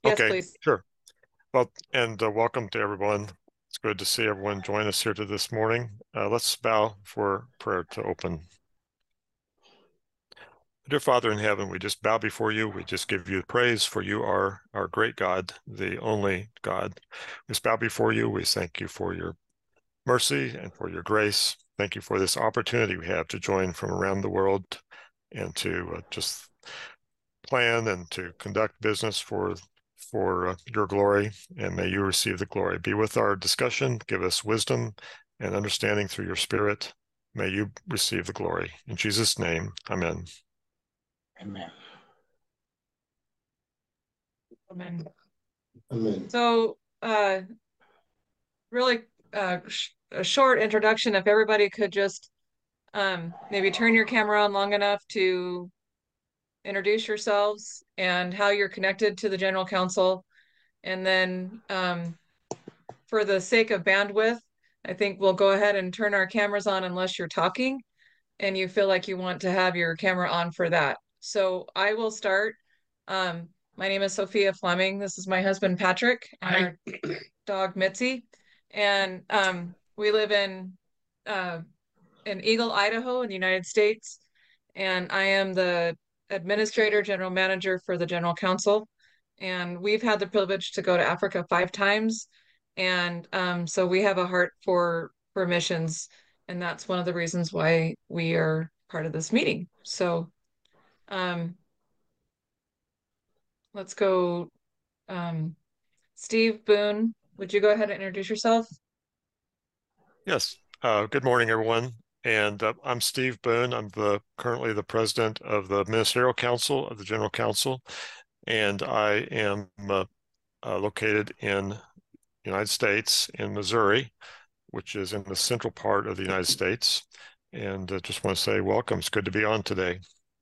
Yes, Okay, please. sure. Well, and welcome to everyone. It's good to see everyone join us here this morning. Let's bow for prayer to open. Dear Father in heaven, we just bow before you. We just give you praise, for you are our great God, the only God. We just bow before you. We thank you for your mercy and for your grace. Thank you for this opportunity we have to join from around the world and to just plan and to conduct business for your glory, and may you receive the glory. Be with our discussion. Give us wisdom and understanding through your Spirit. May you receive the glory. In Jesus' name, amen. Amen. Amen. Amen. So, really, a short introduction. If everybody could just maybe turn your camera on long enough to introduce yourselves and how you're connected to the General Council. And then for the sake of bandwidth, I think we'll go ahead and turn our cameras on unless you're talking and you feel like you want to have your camera on for that. So I will start. My name is Sophia Fleming. This is my husband, Patrick, and our dog, Mitzi. And we live in Eagle, Idaho in the United States. And I am the administrator, general manager for the General Council. And we've had the privilege to go to Africa 5 times. And so we have a heart for missions. And that's one of the reasons why we are part of this meeting. So um, let's go. Um, Steve Boone, would you go ahead and introduce yourself? Yes. Good morning, everyone. And I'm Steve Boone. I'm currently the president of the Ministerial Council of the General Council, and I am located in the United States in Missouri, which is in the central part of the United States. And just want to say welcome. It's good to be on today.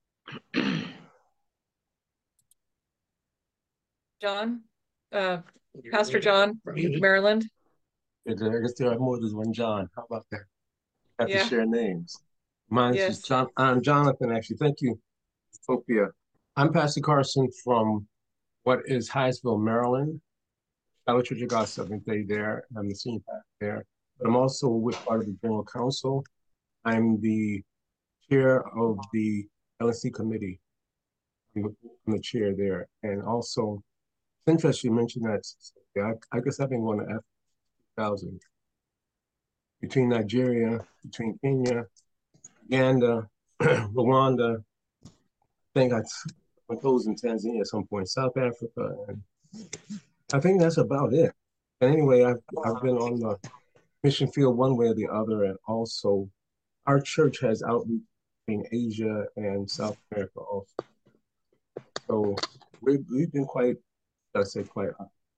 John, Pastor John, Maryland. I guess there are more than one John. How about that? Have to Yeah, share names. Mine's just yes. John. I'm Jonathan, actually. Thank you, Sophia. I'm Pastor Carson from what is Hyattsville, Maryland. Shiloh Church of God Seventh Day there. I'm the senior pastor there. But I'm also with part of the General Council. I'm the chair of the LNC committee. I'm the chair there. And also, it's interesting you mentioned that. Yeah, I guess I've been going to Africa 2000. Between Nigeria, between Kenya, Uganda, Rwanda. I think I went those in Tanzania at some point, South Africa, and I think that's about it. And anyway, I've been on the mission field one way or the other, and also our church has outreach in Asia and South America also. So we've been quite, I say quite.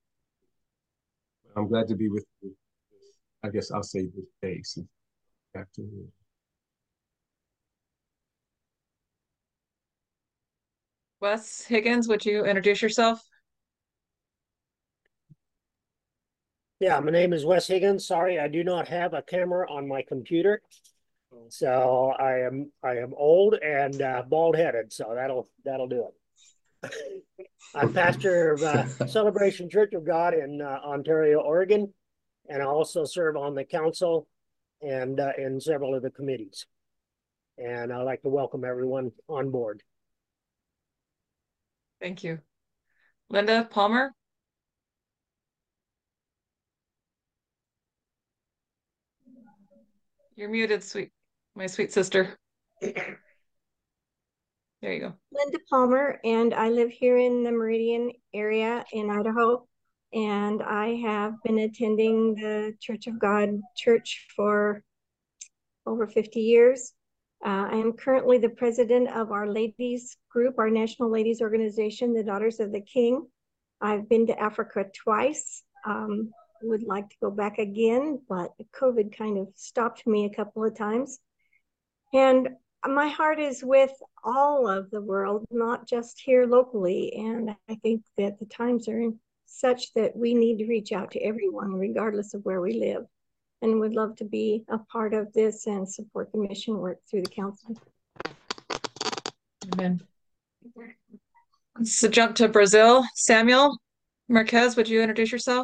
I'm glad to be with you. I guess I'll say this day since afternoon. Wes Higgins, would you introduce yourself? Yeah, my name is Wes Higgins. Sorry, I do not have a camera on my computer. So I am old and bald-headed, so that'll do it. I'm pastor of Celebration Church of God in Ontario, Oregon, and I also serve on the council and in several of the committees. And I'd like to welcome everyone on board. Thank you. Linda Palmer. You're muted, my sweet sister. There you go. Linda Palmer, and I live here in the Meridian area in Idaho. And I have been attending the Church of God Church for over 50 years. I am currently the president of our ladies group, our national ladies organization, the Daughters of the King. I've been to Africa twice. Would like to go back again, but COVID kind of stopped me a couple of times. And my heart is with all of the world, not just here locally. And I think that the times are such that we need to reach out to everyone, regardless of where we live. And would love to be a part of this and support the mission work through the council. Amen. Let's jump to Brazil. Samuel. Marquez, would you introduce yourself?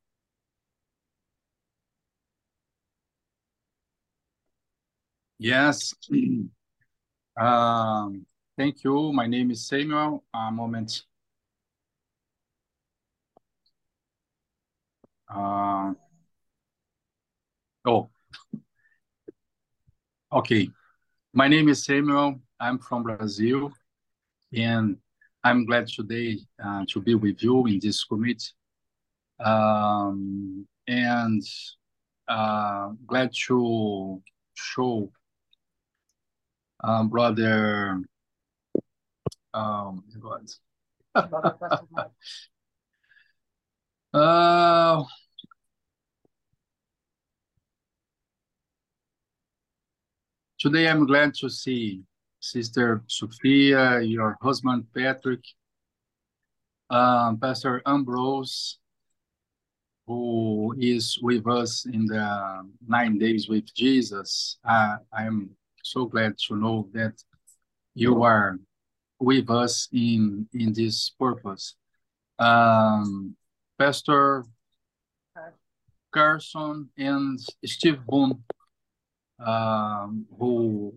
Yes. Thank you. My name is Samuel. A moment. Oh, okay. My name is Samuel. I'm from Brazil, and I'm glad today to be with you in this committee. And glad to show brother God. Today I'm glad to see Sister Sophia, your husband Patrick, Pastor Ambrose, who is with us in the 9 days with Jesus. I'm so glad to know that you are with us in this purpose. Pastor Carson and Steve Boone, who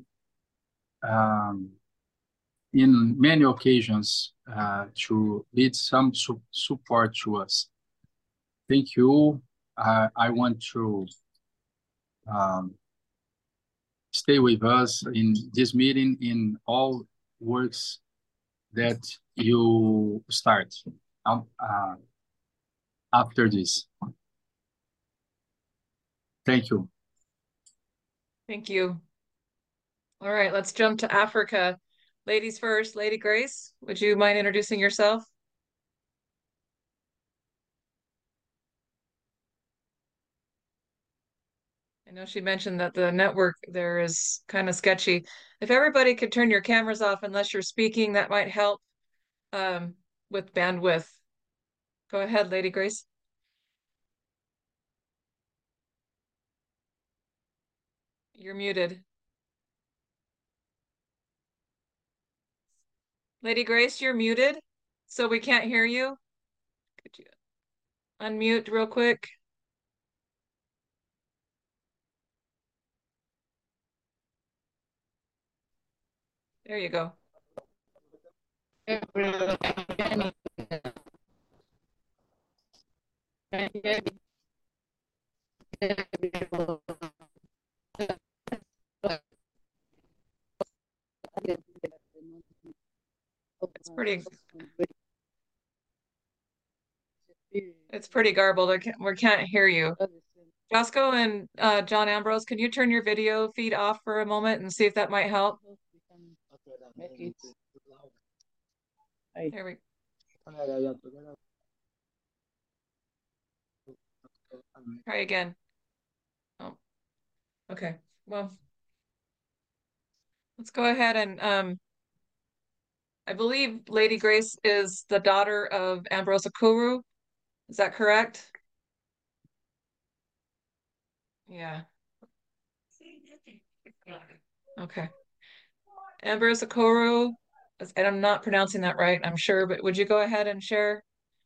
in many occasions to lead some support to us. Thank you. I want to stay with us in this meeting in all works that you start after this. Thank you. Thank you. All right, let's jump to Africa. Ladies first, Lady Grace, would you mind introducing yourself? I know she mentioned that the network there is kind of sketchy. If everybody could turn your cameras off unless you're speaking, that might help with bandwidth. Go ahead, Lady Grace. You're muted. Lady Grace, you're muted, so we can't hear you. Could you unmute real quick? There you go. It's pretty garbled. We can't hear you. Josco and John Ambrose, can you turn your video feed off for a moment and see if that might help? There we try again. Oh, okay. Well, let's go ahead and I believe Lady Grace is the daughter of Ambrose Okuru. Is that correct? Yeah. Okay. Ambrose Okuru, and I'm not pronouncing that right, I'm sure, but would you go ahead and share?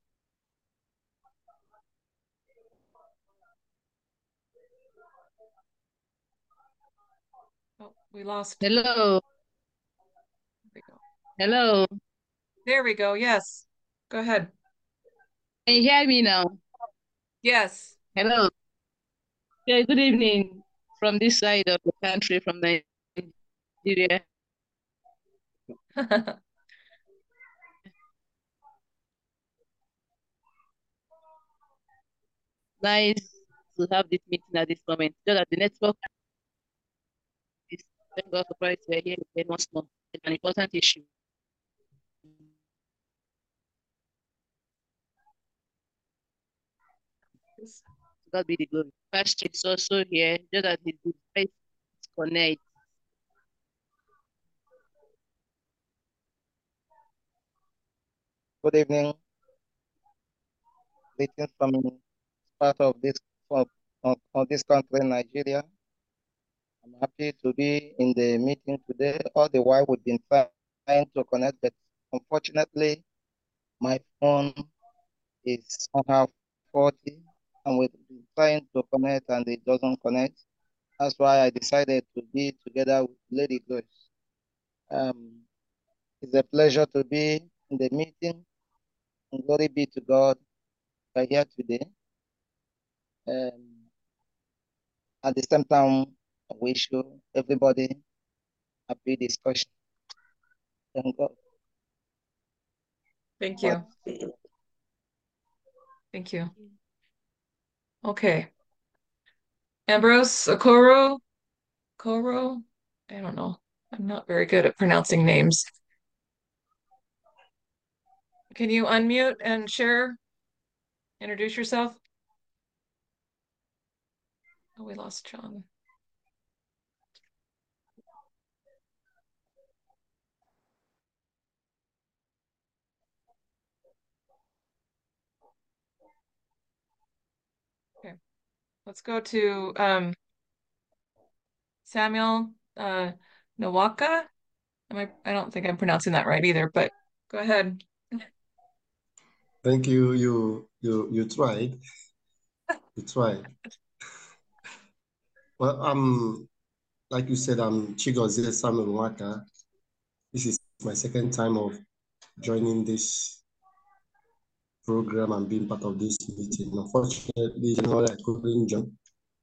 Oh, we lost. Hello. There we go. Hello. There we go. Yes. Go ahead. Can you hear me now? Yes. Hello. Yeah, good evening from this side of the country, from Nigeria. Nice to have this meeting at this moment. So that the network is, thank God for Christ, we're here again once more. It's an important issue. God be the glory. Pastor is also here, just that his device is connected. Good evening. Greetings from part of this of this country, Nigeria. I'm happy to be in the meeting today. All the while we've been trying to connect, but unfortunately, my phone is somehow 40, and we've been trying to connect and it doesn't connect. That's why I decided to be together with Lady Grace. It's a pleasure to be in the meeting, and glory be to God we are here today. At the same time, I wish you everybody happy discussion. Thank God. Thank you. Thank you. Okay. Ambrose Okoro, I don't know. I'm not very good at pronouncing names. Can you unmute and share? Introduce yourself. Oh, we lost John. Okay. Let's go to Samuel Nawaka. I don't think I'm pronouncing that right either, but go ahead. Thank you. You tried. You tried. Well, like you said, I'm Chigozie Samuel Nwaka. This is my second time of joining this program and being part of this meeting. Unfortunately, I couldn't join.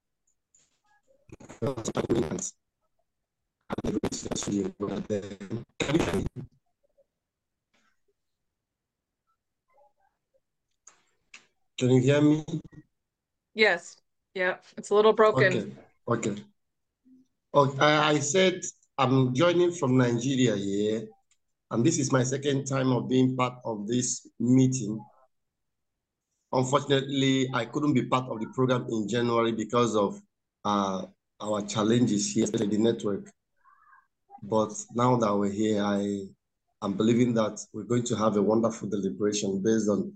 Can you hear me? Yes. Yeah, it's a little broken. Okay. I said I'm joining from Nigeria here, and this is my second time of being part of this meeting. Unfortunately, I couldn't be part of the program in January because of our challenges here, especially the network. But now that we're here, I'm believing that we're going to have a wonderful deliberation based on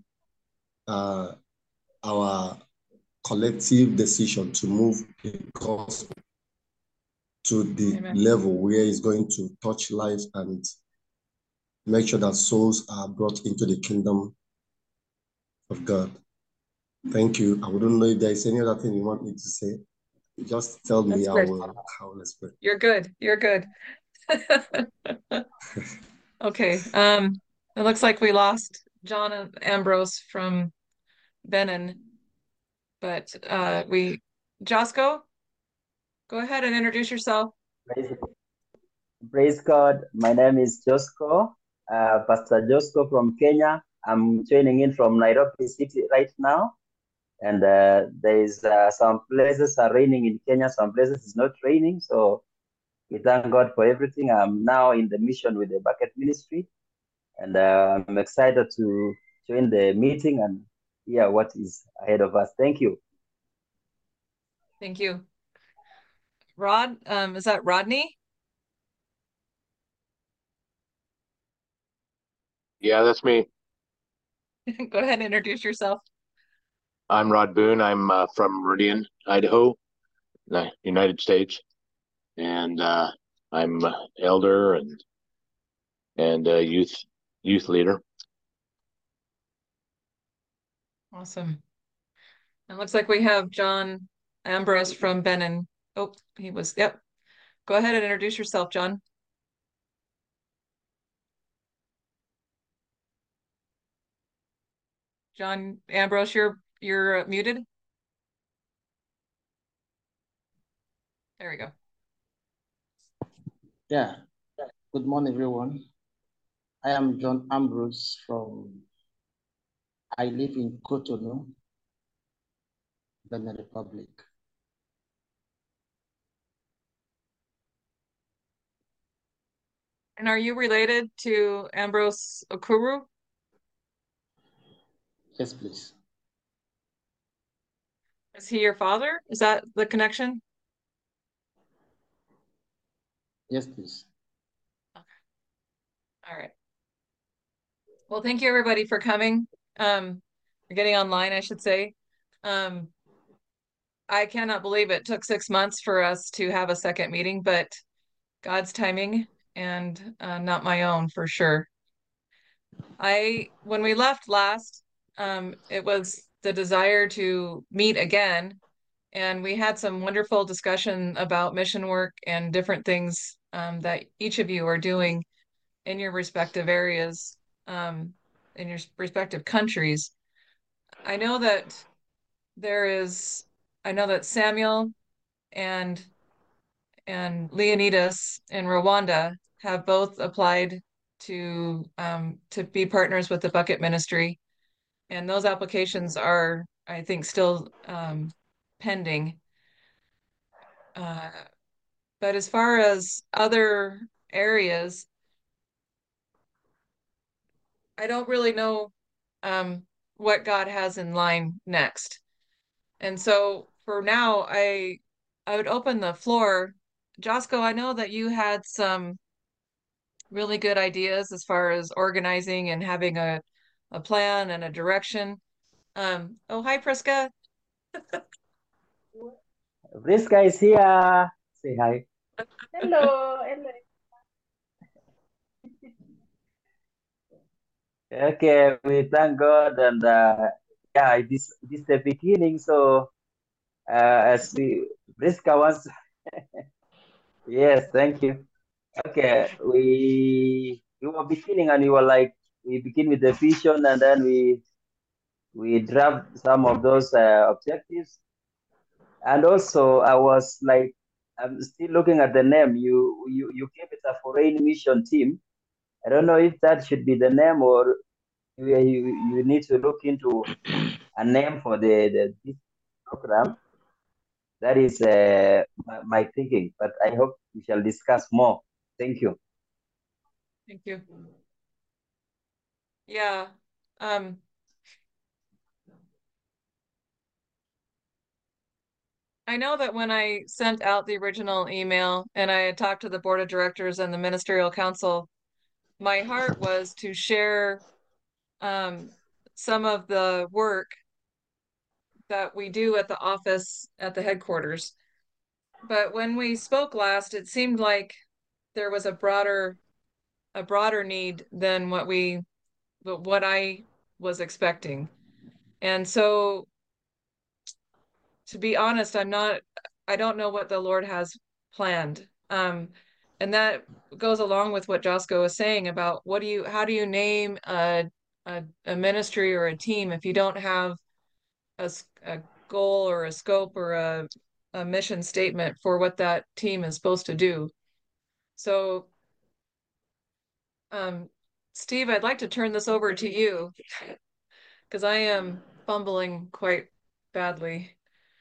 our collective decision to move the gospel to the level where it's going to touch lives and make sure that souls are brought into the kingdom of God. Thank you. I wouldn't know if there is any other thing you want me to say. Just tell me. I will explain. You're good. You're good. Okay. It looks like we lost John Ambrose from Benin, but Josco, go ahead and introduce yourself. Praise God. My name is Josco, Pastor Josco from Kenya. I'm joining in from Nairobi City right now. And there's some places are raining in Kenya, some places it's not raining. So we thank God for everything. I'm now in the mission with the Bucket Ministry. And I'm excited to join the meeting and hear what is ahead of us. Thank you. Thank you. Rod, is that Rodney? Yeah, that's me. Go ahead and introduce yourself. I'm Rod Boone. I'm from Meridian, Idaho, the United States, and I'm elder and youth leader. Awesome. It looks like we have John Ambrose from Benin. Oh, yep. Go ahead and introduce yourself, John. John Ambrose, you're muted. There we go. Yeah. Good morning, everyone. I am John Ambrose I live in Cotonou, Benin Republic. And are you related to Ambrose Okoro? Yes, please. Is he your father? Is that the connection? Yes, please. Okay. All right. Well, thank you everybody for coming. For getting online, I should say. I cannot believe it took 6 months for us to have a second meeting, but God's timing and not my own for sure. When we left last, it was the desire to meet again. And we had some wonderful discussion about mission work and different things that each of you are doing in your respective areas, in your respective countries. I know that Samuel and Leonidas in Rwanda have both applied to be partners with the Bucket Ministry, and those applications are, I think, still pending. But as far as other areas, I don't really know what God has in line next. And so for now, I would open the floor. Josco, I know that you had some really good ideas as far as organizing and having a plan and a direction. Oh, hi, Priska. Priska is here. Say hi. Hello, hello. Okay, we thank God, and yeah, this is the beginning. So as Priska wants, yes, thank you. Okay, we were beginning, and we were like, we begin with the vision, and then we draft some of those objectives. And also, I was like, I'm still looking at the name. You gave it a foreign mission team. I don't know if that should be the name, or you need to look into a name for this program. That is my thinking, but I hope we shall discuss more. Thank you. Thank you. Yeah. I know that when I sent out the original email and I had talked to the board of directors and the ministerial council, my heart was to share some of the work that we do at the office at the headquarters. But when we spoke last, it seemed like there was a broader need than what I was expecting. And so, to be honest, I don't know what the Lord has planned. And that goes along with what Josco was saying about how do you name a ministry or a team if you don't have a goal or a scope or a mission statement for what that team is supposed to do. So, Steve, I'd like to turn this over to you because I am fumbling quite badly.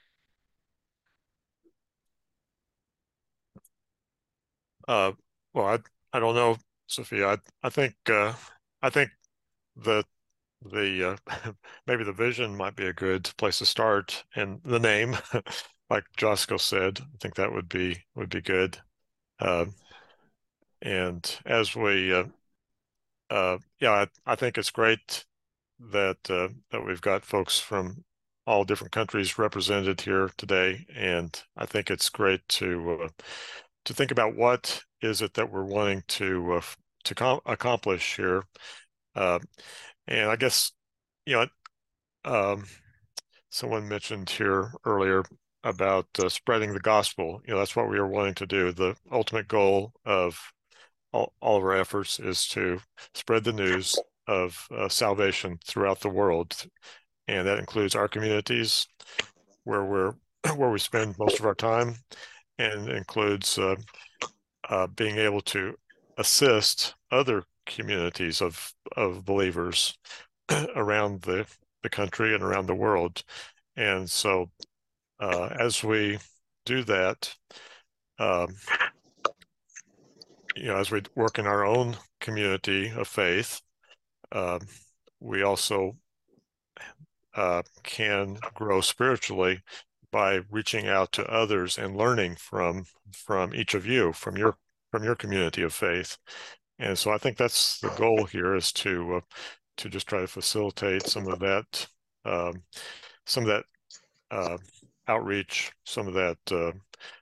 Well, I don't know, Sophia. I think that the maybe the vision might be a good place to start, and the name, like Josco said, I think that would be good. And as we, yeah, I think it's great that that we've got folks from all different countries represented here today, and I think it's great to think about what is it that we're wanting to accomplish here. And I guess, you know, someone mentioned here earlier about spreading the gospel. You know, that's what we are wanting to do. The ultimate goal of all of our efforts is to spread the news of salvation throughout the world, and that includes our communities where we spend most of our time, and includes being able to assist other communities of believers around the country and around the world. And so as we do that, you know, as we work in our own community of faith, we also can grow spiritually by reaching out to others and learning from each of you, from your community of faith. And so I think that's the goal here, is to just try to facilitate some of that outreach, some of that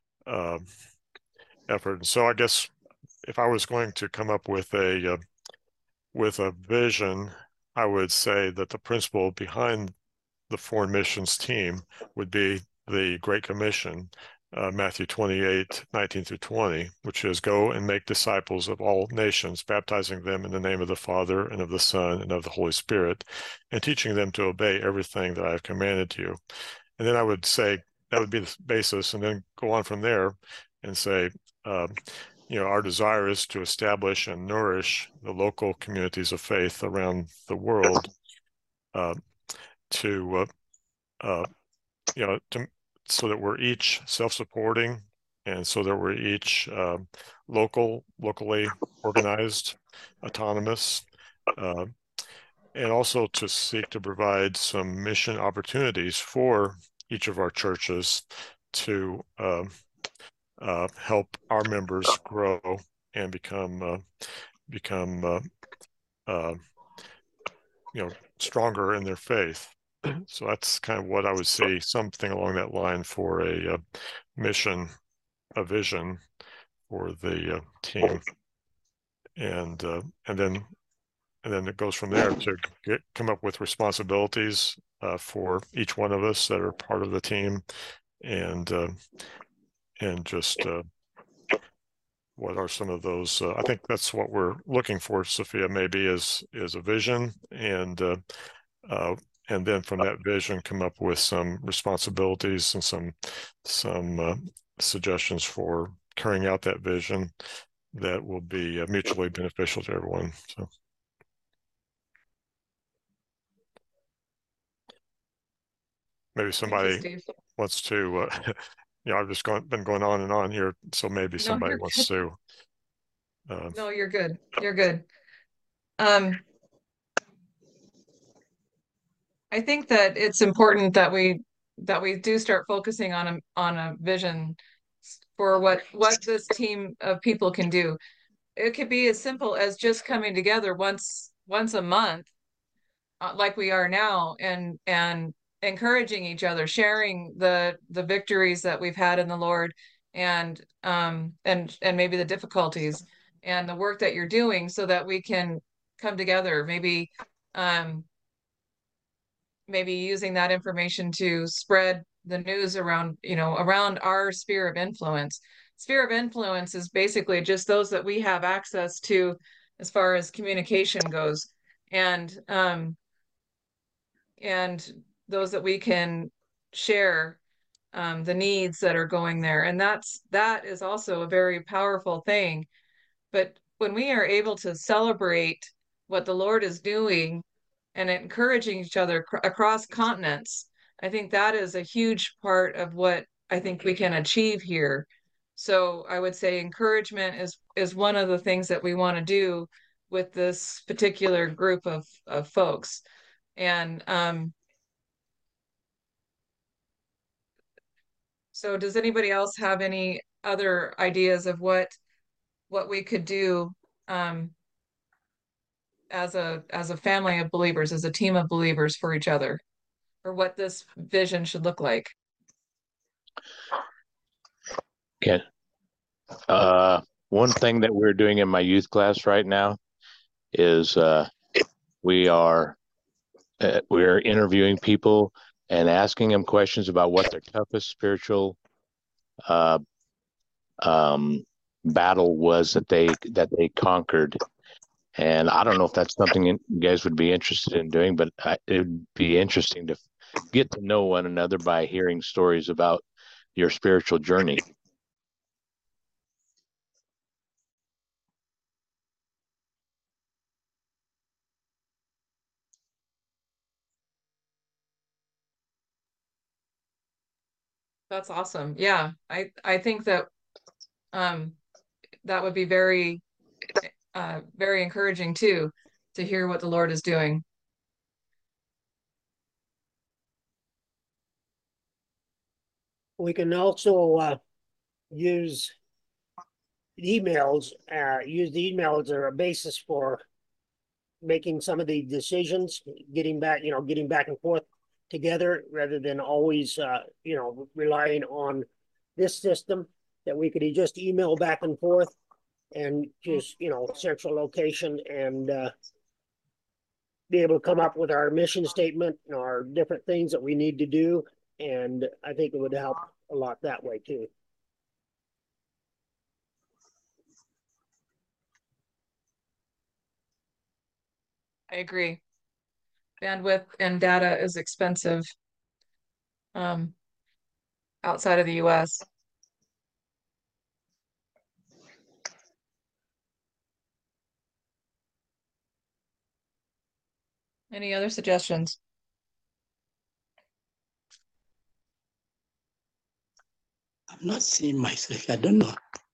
effort. And so I guess if I was going to come up with a vision, I would say that the principle behind the foreign missions team would be the Great Commission, Matthew 28:19-20, which is go and make disciples of all nations, baptizing them in the name of the Father and of the Son and of the Holy Spirit, and teaching them to obey everything that I have commanded you. And then I would say that would be the basis, and then go on from there and say, our desire is to establish and nourish the local communities of faith around the world, so that we're each self-supporting, and so that we're each locally organized, autonomous, and also to seek to provide some mission opportunities for each of our churches to help our members grow and become stronger in their faith. So that's kind of what I would say, something along that line for a mission, a vision for the team, and then it goes from there to come up with responsibilities for each one of us that are part of the team, and just what are some of those? I think that's what we're looking for, Sophia, maybe is a vision, and then from that vision come up with some responsibilities and some suggestions for carrying out that vision that will be mutually beneficial to everyone. So. Maybe somebody wants to, I've just been going on and on here, so maybe somebody wants to. No, you're good. You're good. I think that it's important that we do start focusing on a vision for what this team of people can do. It could be as simple as just coming together once a month, like we are now, and encouraging each other, sharing the victories that we've had in the Lord, and maybe the difficulties and the work that you're doing, so that we can come together. Maybe using that information to spread the news around our sphere of influence. Sphere of influence is basically just those that we have access to as far as communication goes, and those that we can share the needs that are going there. And that is also a very powerful thing. But when we are able to celebrate what the Lord is doing and encouraging each other across continents, I think that is a huge part of what I think we can achieve here. So I would say encouragement is one of the things that we want to do with this particular group of folks. And so does anybody else have any other ideas of what we could do as a family of believers, as a team of believers for each other, or what this vision should look like? Okay. One thing that we're doing in my youth class right now is we're interviewing people and asking them questions about what their toughest spiritual battle was that they conquered. And I don't know if that's something you guys would be interested in doing, but it would be interesting to get to know one another by hearing stories about your spiritual journey. That's awesome. Yeah, I think that that would be very very encouraging too, to hear what the Lord is doing. We can also use emails. Use the email as a basis for making some of the decisions, getting back and forth together, rather than always, relying on this system, that we could just email back and forth and just, central location, and be able to come up with our mission statement and our different things that we need to do. And I think it would help a lot that way too. I agree. Bandwidth and data is expensive outside of the US. Any other suggestions? I'm not seeing myself. I don't know.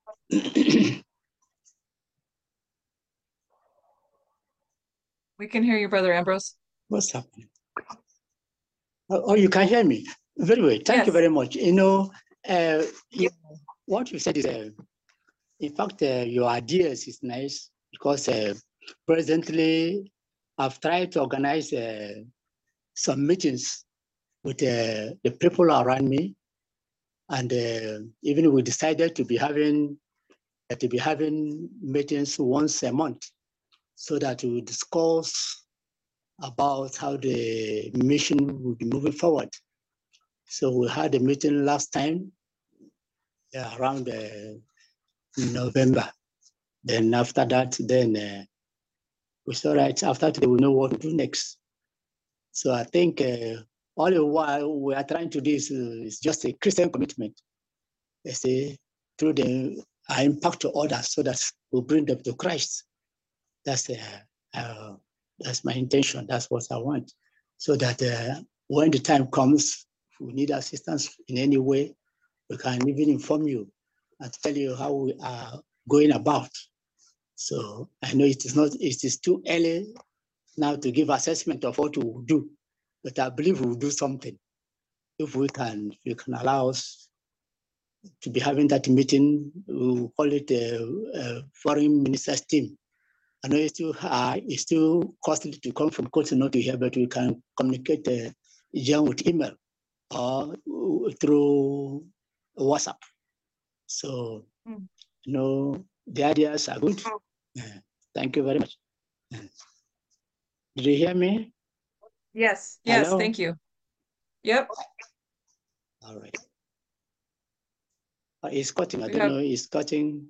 We can hear you, Brother Ambrose. What's happening? Oh, you can hear me. Very well. Thank you very much. You know, what you said is, in fact, your ideas is nice because presently I've tried to organize some meetings with the people around me, and even we decided to be having meetings once a month, so that we discuss about how the mission will be moving forward. So we had a meeting last time around November. Then after that, we saw right after that we know what to do next. So I think all the while we are trying to do is just a Christian commitment. Let's say through the impact to others, so that we bring them to Christ. That's my intention. That's what I want. So that when the time comes, if we need assistance in any way, we can even inform you and tell you how we are going about. So I know it is too early now to give assessment of what we will do, but I believe we will do something. If you can allow us to be having that meeting, we'll call it a foreign ministers team. I know it's still costly to come from Cotonou to here, but we can communicate with email or through WhatsApp. So, you know, the ideas are good. Thank you very much. Did you hear me? Yes, Hello? thank you. Yep. All right. It's cutting. I don't know. It's cutting.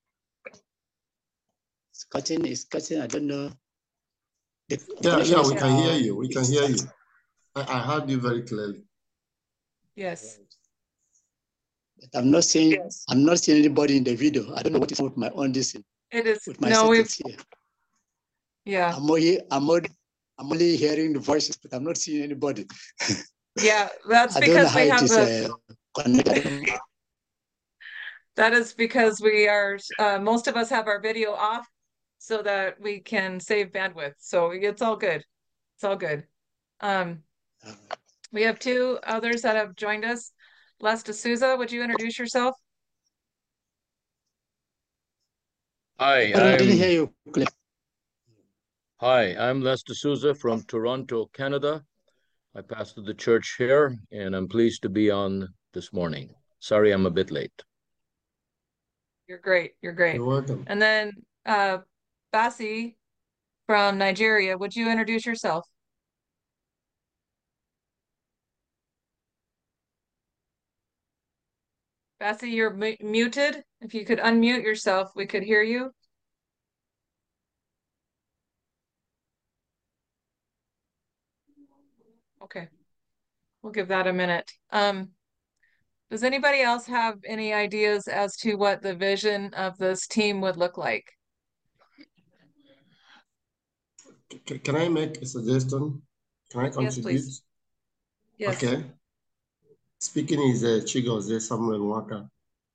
It's cutting. I don't know. Yeah, we can hear you. We can hear you. I heard you very clearly. Yes. But I'm not seeing anybody in the video. I don't know what is with my own distance. It is with my settings here. Yeah. I'm only hearing the voices, but I'm not seeing anybody. Yeah, that's because we have connected. That is because we are most of us have our video off so that we can save bandwidth. So it's all good. It's all good. We have two others that have joined us. Les D'Souza, would you introduce yourself? Hi, I didn't hear you. Hi, I'm Les D'Souza from Toronto, Canada. I pastor the church here, and I'm pleased to be on this morning. Sorry, I'm a bit late. You're great. You're great. You're welcome. And then Basi from Nigeria, would you introduce yourself? Basi, you're muted. If you could unmute yourself, we could hear you. Okay, we'll give that a minute. Does anybody else have any ideas as to what the vision of this team would look like? Can I make a suggestion? Can I contribute? Yes, please. Yes. Okay. Speaking is Chigozie Samuel Waka.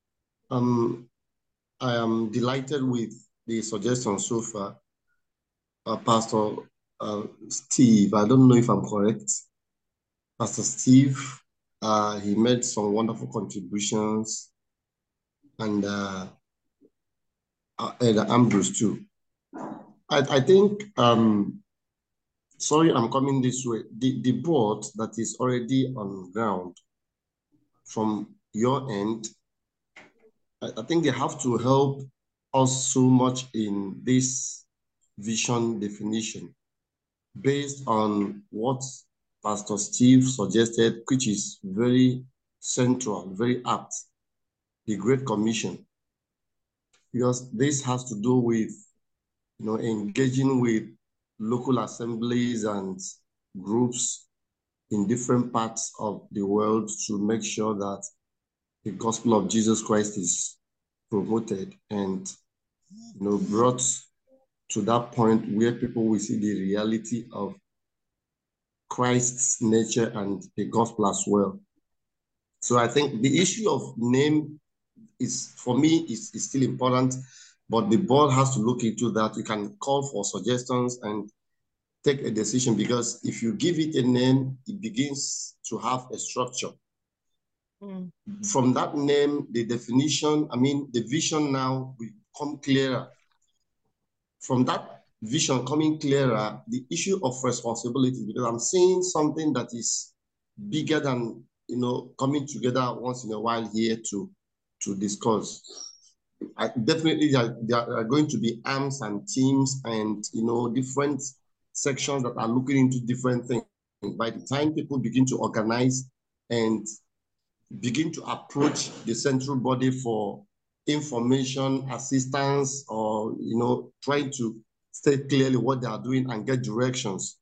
I am delighted with the suggestion so far. Pastor Steve, I don't know if I'm correct. Pastor Steve, he made some wonderful contributions, and Ambrose too. I think, sorry, I'm coming this way. The board that is already on ground from your end, I think they have to help us so much in this vision definition. based on what Pastor Steve suggested, which is very central, very apt, the Great Commission, because this has to do with, engaging with local assemblies and groups in different parts of the world to make sure that the gospel of Jesus Christ is promoted and, brought to that point where people will see the reality of Christ's nature and the gospel as well. So I think the issue of name is, for me, is still important, but the board has to look into that. You can call for suggestions and take a decision, because if you give it a name, it begins to have a structure. From that name, the definition, the vision now will come clearer. From that vision coming clearer, the issue of responsibility, because I'm seeing something that is bigger than, coming together once in a while here to discuss. Definitely there are going to be arms and teams and, different sections that are looking into different things. By the time people begin to organize and begin to approach the central body for information, assistance, or, trying to state clearly what they are doing and get directions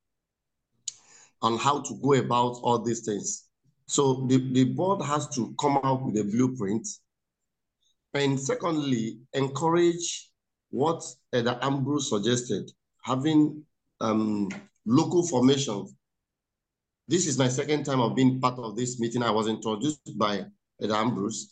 on how to go about all these things. So the board has to come out with a blueprint. And secondly, encourage what Elder Ambrose suggested, having local formations. This is my second time of being part of this meeting. I was introduced by Elder Ambrose.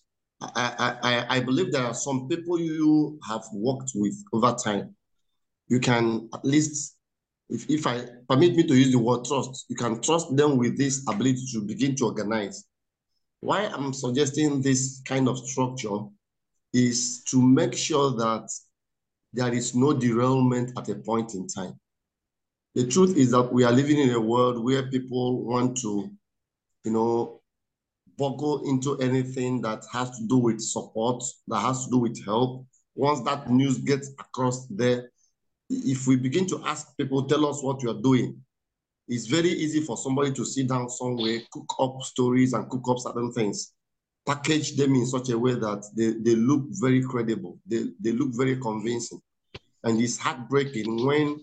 I believe there are some people you have worked with over time. You can at least, if I permit me to use the word trust, you can trust them with this ability to begin to organize. Why I'm suggesting this kind of structure is to make sure that there is no derailment at a point in time. The truth is that we are living in a world where people want to, buckle into anything that has to do with support, that has to do with help. Once that news gets across there, if we begin to ask people, tell us what you are doing, it's very easy for somebody to sit down somewhere, cook up stories and cook up certain things, package them in such a way that they look very credible, they look very convincing. And it's heartbreaking when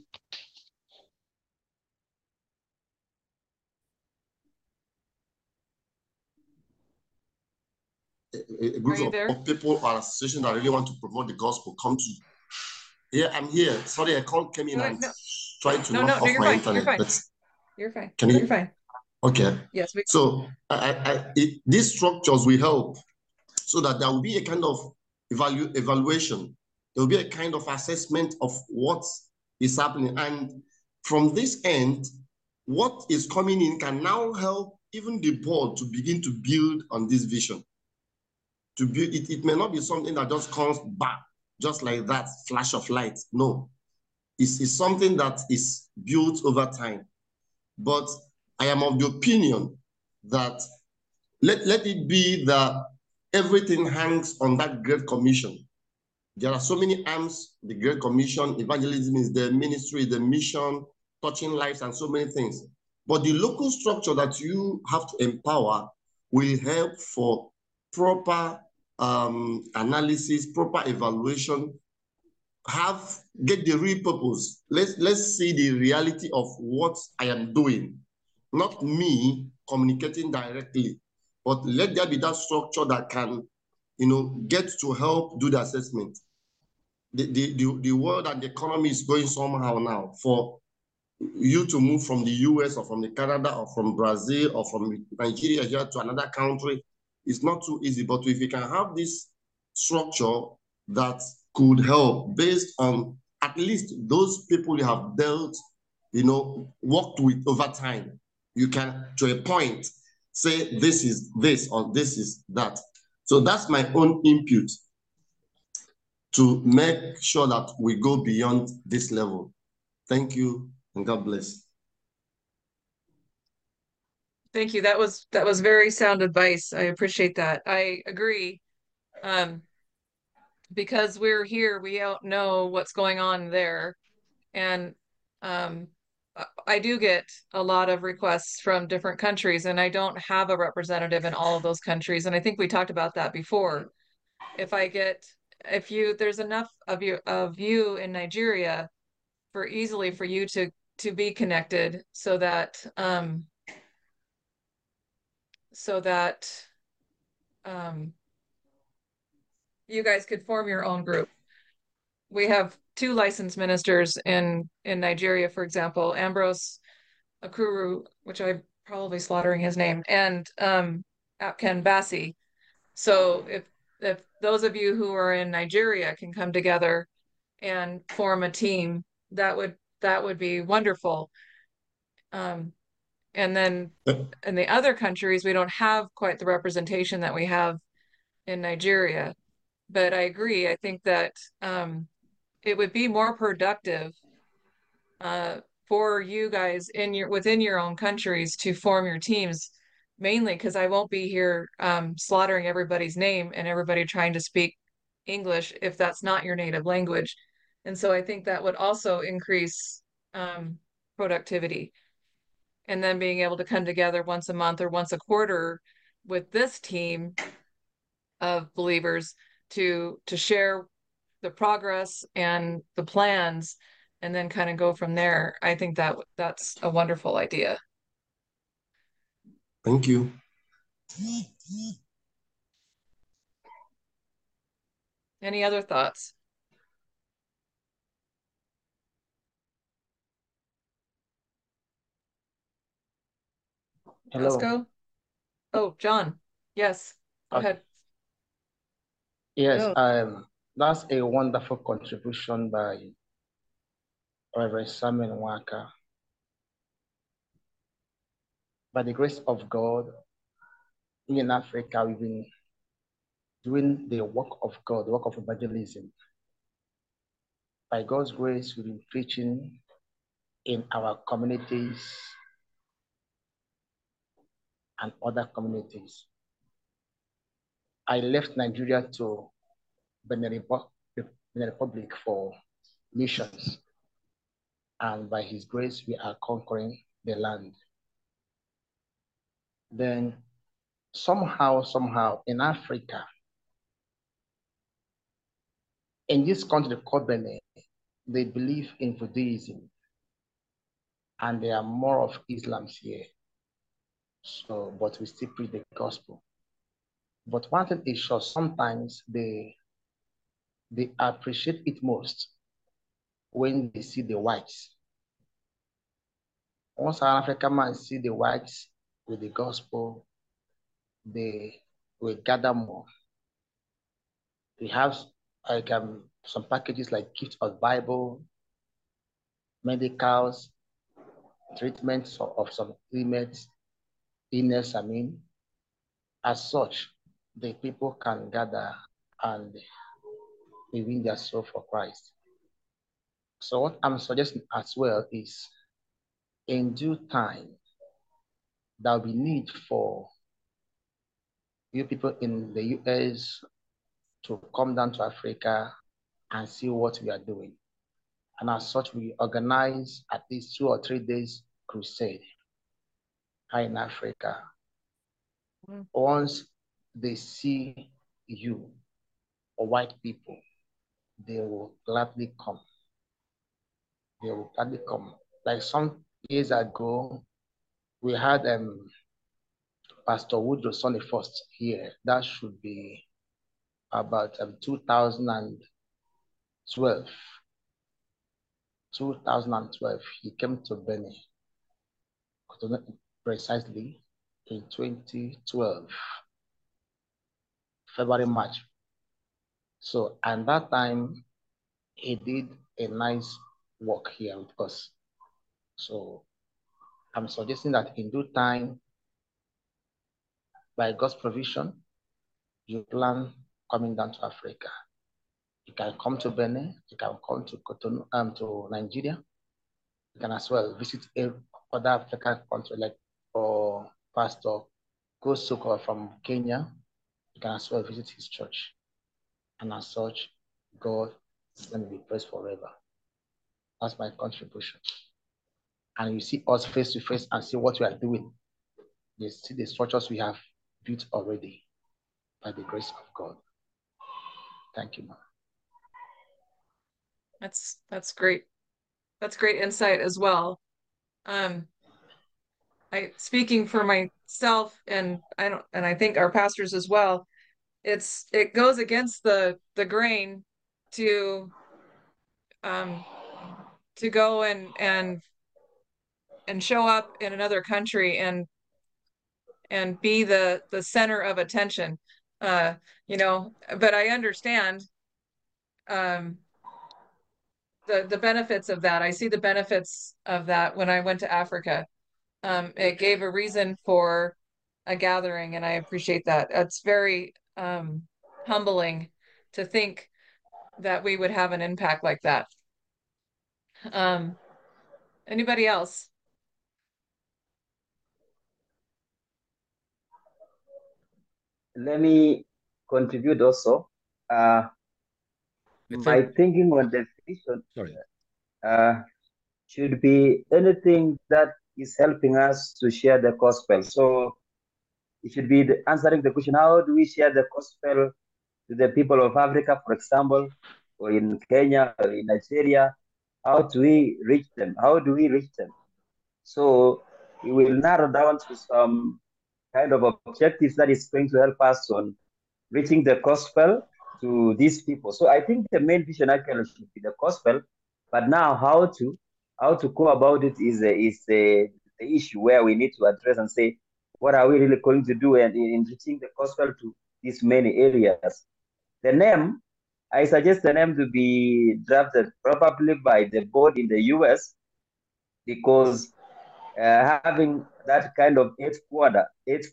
a group of people or associations that really want to promote the gospel come to. Yeah, I'm here. Sorry, a call came in and tried to knock off my internet. But you're fine. Can you? You're fine. Okay. Yes. So these structures will help so that there will be a kind of evaluation. There will be a kind of assessment of what is happening. And from this end, what is coming in can now help even the board to begin to build on this vision. To build it, it may not be something that just comes back, just like that flash of light. No, it's something that is built over time. But I am of the opinion that let it be that everything hangs on that Great Commission. There are so many arms, the Great Commission, evangelism is the ministry, the mission, touching lives, and so many things. But the local structure that you have to empower will help for proper analysis, proper evaluation, get the real purpose. Let's see the reality of what I am doing, not me communicating directly, but let there be that structure that can, get to help do the assessment. The world and the economy is going somehow now. For you to move from the US or from the Canada or from Brazil or from Nigeria here to another country, it's not too easy. But if you can have this structure that could help based on at least those people you have dealt, worked with over time, you can, to a point, say this is this or this is that. So that's my own input to make sure that we go beyond this level. Thank you and God bless. Thank you. That was very sound advice. I appreciate that. I agree. Because we're here, we don't know what's going on there. And I do get a lot of requests from different countries, and I don't have a representative in all of those countries. And I think we talked about that before. If there's enough of you in Nigeria for you to be connected so that you guys could form your own group. We have 2 licensed ministers in Nigeria, for example, Ambrose Akuru, which I'm probably slaughtering his name, and Apken Bassi. So if those of you who are in Nigeria can come together and form a team, that would be wonderful. And then in the other countries, we don't have quite the representation that we have in Nigeria. But I agree. I think that it would be more productive for you guys within your own countries to form your teams, mainly because I won't be here slaughtering everybody's name and everybody trying to speak English if that's not your native language. And so I think that would also increase productivity. And then being able to come together once a month or once a quarter with this team of believers to share the progress and the plans and then kind of go from there. I think that's a wonderful idea. Thank you. Any other thoughts? Hello. Let's go. Oh, John. Yes, go ahead. Yes, Hello. that's a wonderful contribution by Reverend Samuel Waka. By the grace of God, in Africa, we've been doing the work of God, the work of evangelism. By God's grace, we've been preaching in our communities and other communities. I left Nigeria to Benin Republic for missions. And by his grace, we are conquering the land. Then somehow in Africa, in this country called Benin, they believe in Buddhism and there are more of Islams here. So, but we still preach the gospel. But one thing is sure, sometimes they appreciate it most when they see the whites. Once an African man see the whites with the gospel, they will gather more. We have like some packages like gift of Bible, medicals, treatments of some illness, As such, the people can gather and they win their soul for Christ. So what I'm suggesting as well is, in due time, there will be need for you people in the US to come down to Africa and see what we are doing. And as such, we organize at least 2 or 3 days crusade here in Africa. Once they see you or white people, they will gladly come. They will gladly come. Like some years ago, we had Pastor Woodrow Sonny First here. That should be about 2012. 2012, he came to Benin, precisely in 2012, February, March. So, and that time, he did a nice work here with us. So, I'm suggesting that in due time, by God's provision, you plan coming down to Africa. You can come to Benin, you can come to Cotonou, to Nigeria. You can as well visit other African countries like Pastor Kosoko from Kenya. You can as well visit his church. And as such, God is going to be praised forever. That's my contribution. and you see us face to face and see what we are doing. They see the structures we have built already by the grace of God. Thank you, ma'am. That's great. That's great insight as well. Speaking for myself, and I think our pastors as well, it goes against the grain to go and show up in another country and be the center of attention. You know, but I understand the benefits of that. I see the benefits of that when I went to Africa. It gave a reason for a gathering, and I appreciate that. It's very humbling to think that we would have an impact like that. Anybody else? Let me contribute also. My thinking on the vision should be anything that is helping us to share the gospel. So it should be answering the question, how do we share the gospel to the people of Africa, for example, or in Kenya, or in Nigeria? How do we reach them? How do we reach them? So we will narrow down to some kind of objectives that is going to help us on reaching the gospel to these people. So I think the main vision actually should be the gospel, but now how to go about it is the issue where we need to address and say, what are we really going to do and in reaching the gospel to these many areas? The name, I suggest the name to be drafted probably by the board in the US, because having that kind of headquarter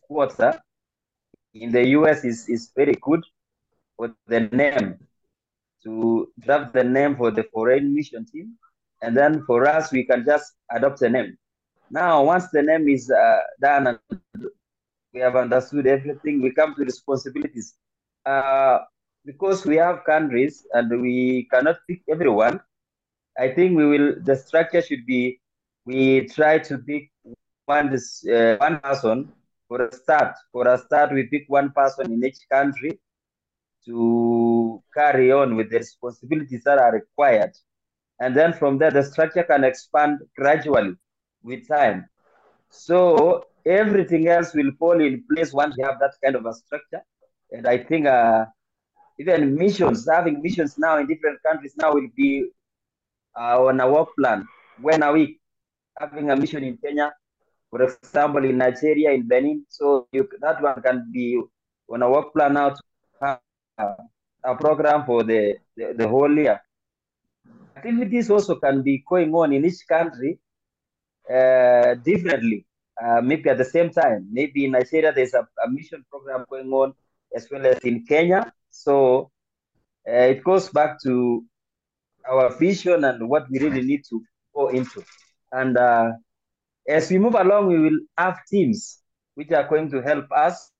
in the US is very good for the name, to draft the name for the foreign mission team. And then for us, we can just adopt the name. Now, once the name is done and we have understood everything, we come to responsibilities. Because we have countries and we cannot pick everyone, I think the structure should be, we try to pick one person for a start. For a start, we pick one person in each country to carry on with the responsibilities that are required. And then from there, the structure can expand gradually with time. So everything else will fall in place once we have that kind of a structure. And I think even having missions now in different countries now will be on a work plan. When are we having a mission in Kenya, for example, in Nigeria, in Benin? So that one can be on a work plan now to have a program for the whole year. Activities also can be going on in each country differently, maybe at the same time. Maybe in Nigeria, there's a mission program going on as well as in Kenya. So it goes back to our vision and what we really need to go into. And as we move along, we will have teams which are going to help us.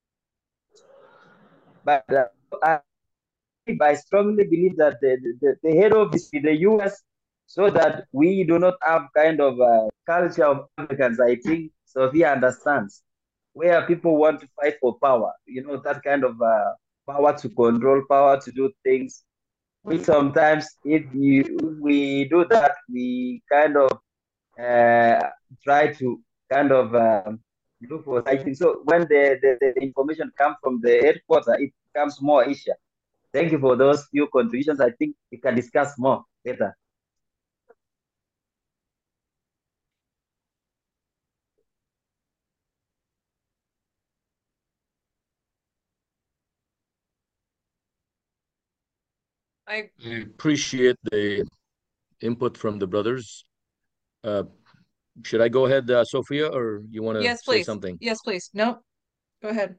But I strongly believe that the head office in the US, so that we do not have kind of a culture of Africans. I think Sophia understands, where people want to fight for power, that kind of power to control, power to do things. We sometimes, if we do that, we kind of try to kind of look for something. So when the information comes from the headquarters, it becomes more easier. Thank you for those few contributions. I think we can discuss more later. I appreciate the input from the brothers. Should I go ahead, Sophia, or you want to say something? Yes, please. No, go ahead.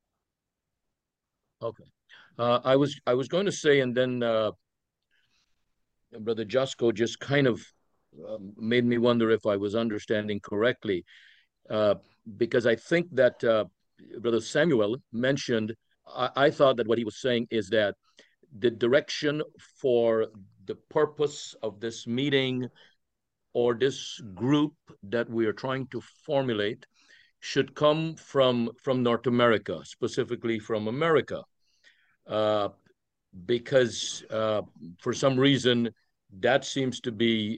Okay. I was going to say, and then Brother Josko just kind of made me wonder if I was understanding correctly, because I think that Brother Samuel mentioned, I thought that what he was saying is that the direction for the purpose of this meeting or this group that we are trying to formulate should come from North America, specifically from America, because for some reason that seems to be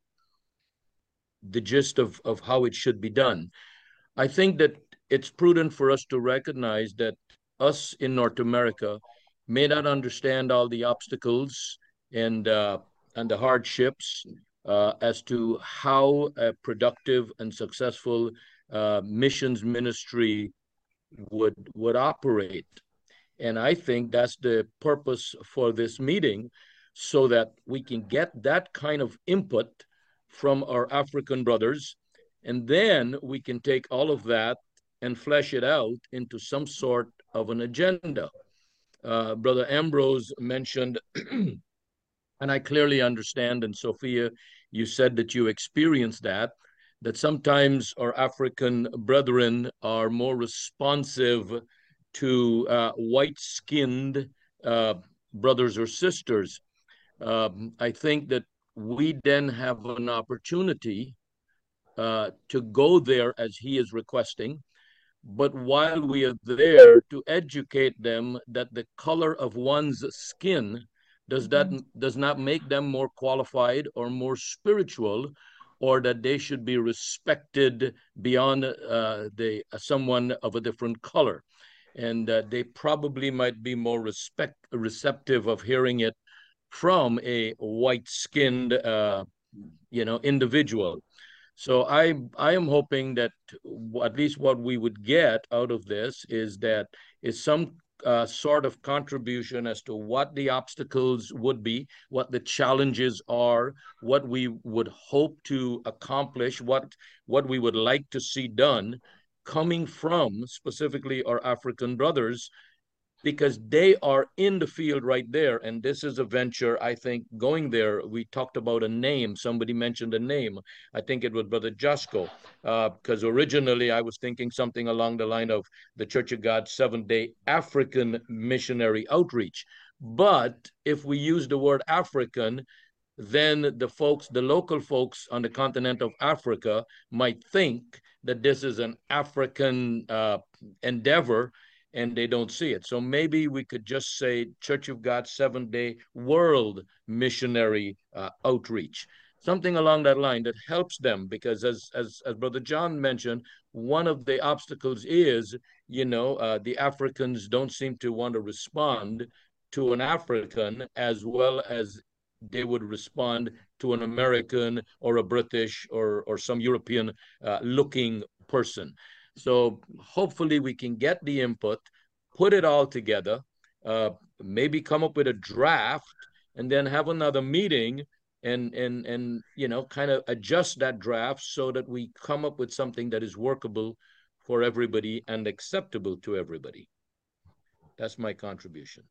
the gist of how it should be done. I think that it's prudent for us to recognize that us in North America may not understand all the obstacles and the hardships as to how a productive and successful missions ministry would operate. And I think that's the purpose for this meeting, so that we can get that kind of input from our African brothers, and then we can take all of that and flesh it out into some sort of an agenda. Brother Ambrose mentioned, and I clearly understand, and Sophia, you said that you experienced that sometimes our African brethren are more responsive to white-skinned brothers or sisters. I think that we then have an opportunity to go there as he is requesting, but while we are there, to educate them that the color of one's skin does not make them more qualified or more spiritual, or that they should be respected beyond someone of a different color. And they probably might be more receptive of hearing it from a white-skinned individual. So I am hoping that at least what we would get out of this is some sort of contribution as to what the obstacles would be, what the challenges are, what we would hope to accomplish, what we would like to see done, coming from specifically our African brothers, because they are in the field right there. And this is a venture, I think, going there. We talked about a name. Somebody mentioned a name. I think it was Brother Josko, because originally I was thinking something along the line of the Church of God Seventh-day African Missionary Outreach. But if we use the word African, then the local folks on the continent of Africa might think that this is an African endeavor, and they don't see it. So maybe we could just say Church of God Seventh-day World Missionary Outreach, something along that line that helps them, because as Brother John mentioned, one of the obstacles is, the Africans don't seem to want to respond to an African as well as they would respond to an American or a British or some European looking person. So hopefully we can get the input, put it all together, maybe come up with a draft, and then have another meeting and kind of adjust that draft so that we come up with something that is workable for everybody and acceptable to everybody. That's my contribution.